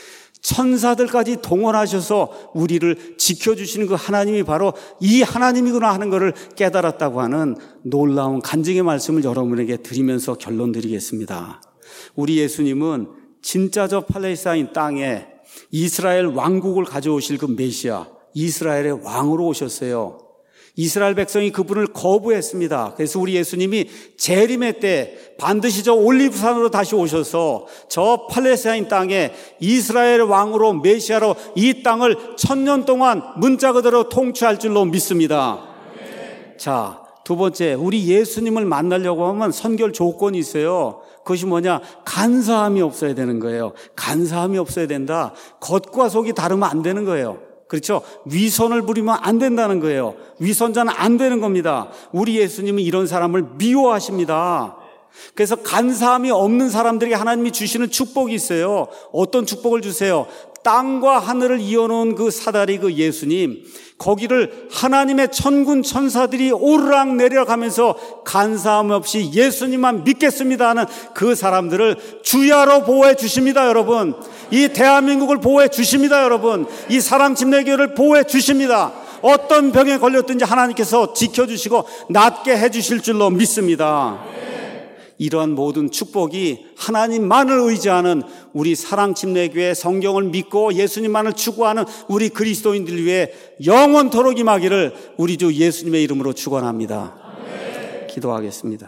천사들까지 동원하셔서 우리를 지켜주시는 그 하나님이 바로 이 하나님이구나 하는 것을 깨달았다고 하는 놀라운 간증의 말씀을 여러분에게 드리면서 결론 드리겠습니다. 우리 예수님은 진짜 저 팔레스타인 땅에 이스라엘 왕국을 가져오실 그 메시아, 이스라엘의 왕으로 오셨어요. 이스라엘 백성이 그분을 거부했습니다. 그래서 우리 예수님이 재림의 때 반드시 저 올리브산으로 다시 오셔서 저 팔레스타인 땅에 이스라엘 왕으로 메시아로 이 땅을 천년 동안 문자 그대로 통치할 줄로 믿습니다. 네. 자, 두 번째, 우리 예수님을 만나려고 하면 선결 조건이 있어요. 그것이 뭐냐? 간사함이 없어야 되는 거예요. 간사함이 없어야 된다. 겉과 속이 다르면 안 되는 거예요. 그렇죠? 위선을 부리면 안 된다는 거예요. 위선자는 안 되는 겁니다. 우리 예수님은 이런 사람을 미워하십니다. 그래서 간사함이 없는 사람들에게 하나님이 주시는 축복이 있어요. 어떤 축복을 주세요? 땅과 하늘을 이어놓은 그 사다리, 그 예수님, 거기를 하나님의 천군 천사들이 오르락 내리락 하면서 간사함 없이 예수님만 믿겠습니다 하는 그 사람들을 주야로 보호해 주십니다. 여러분, 이 대한민국을 보호해 주십니다. 여러분, 이 사랑침례교회를 보호해 주십니다. 어떤 병에 걸렸든지 하나님께서 지켜주시고 낫게 해주실 줄로 믿습니다. 이러한 모든 축복이 하나님만을 의지하는 우리 사랑침례교회, 성경을 믿고 예수님만을 추구하는 우리 그리스도인들 위해 영원토록 임하기를 우리 주 예수님의 이름으로 축원합니다. 기도하겠습니다.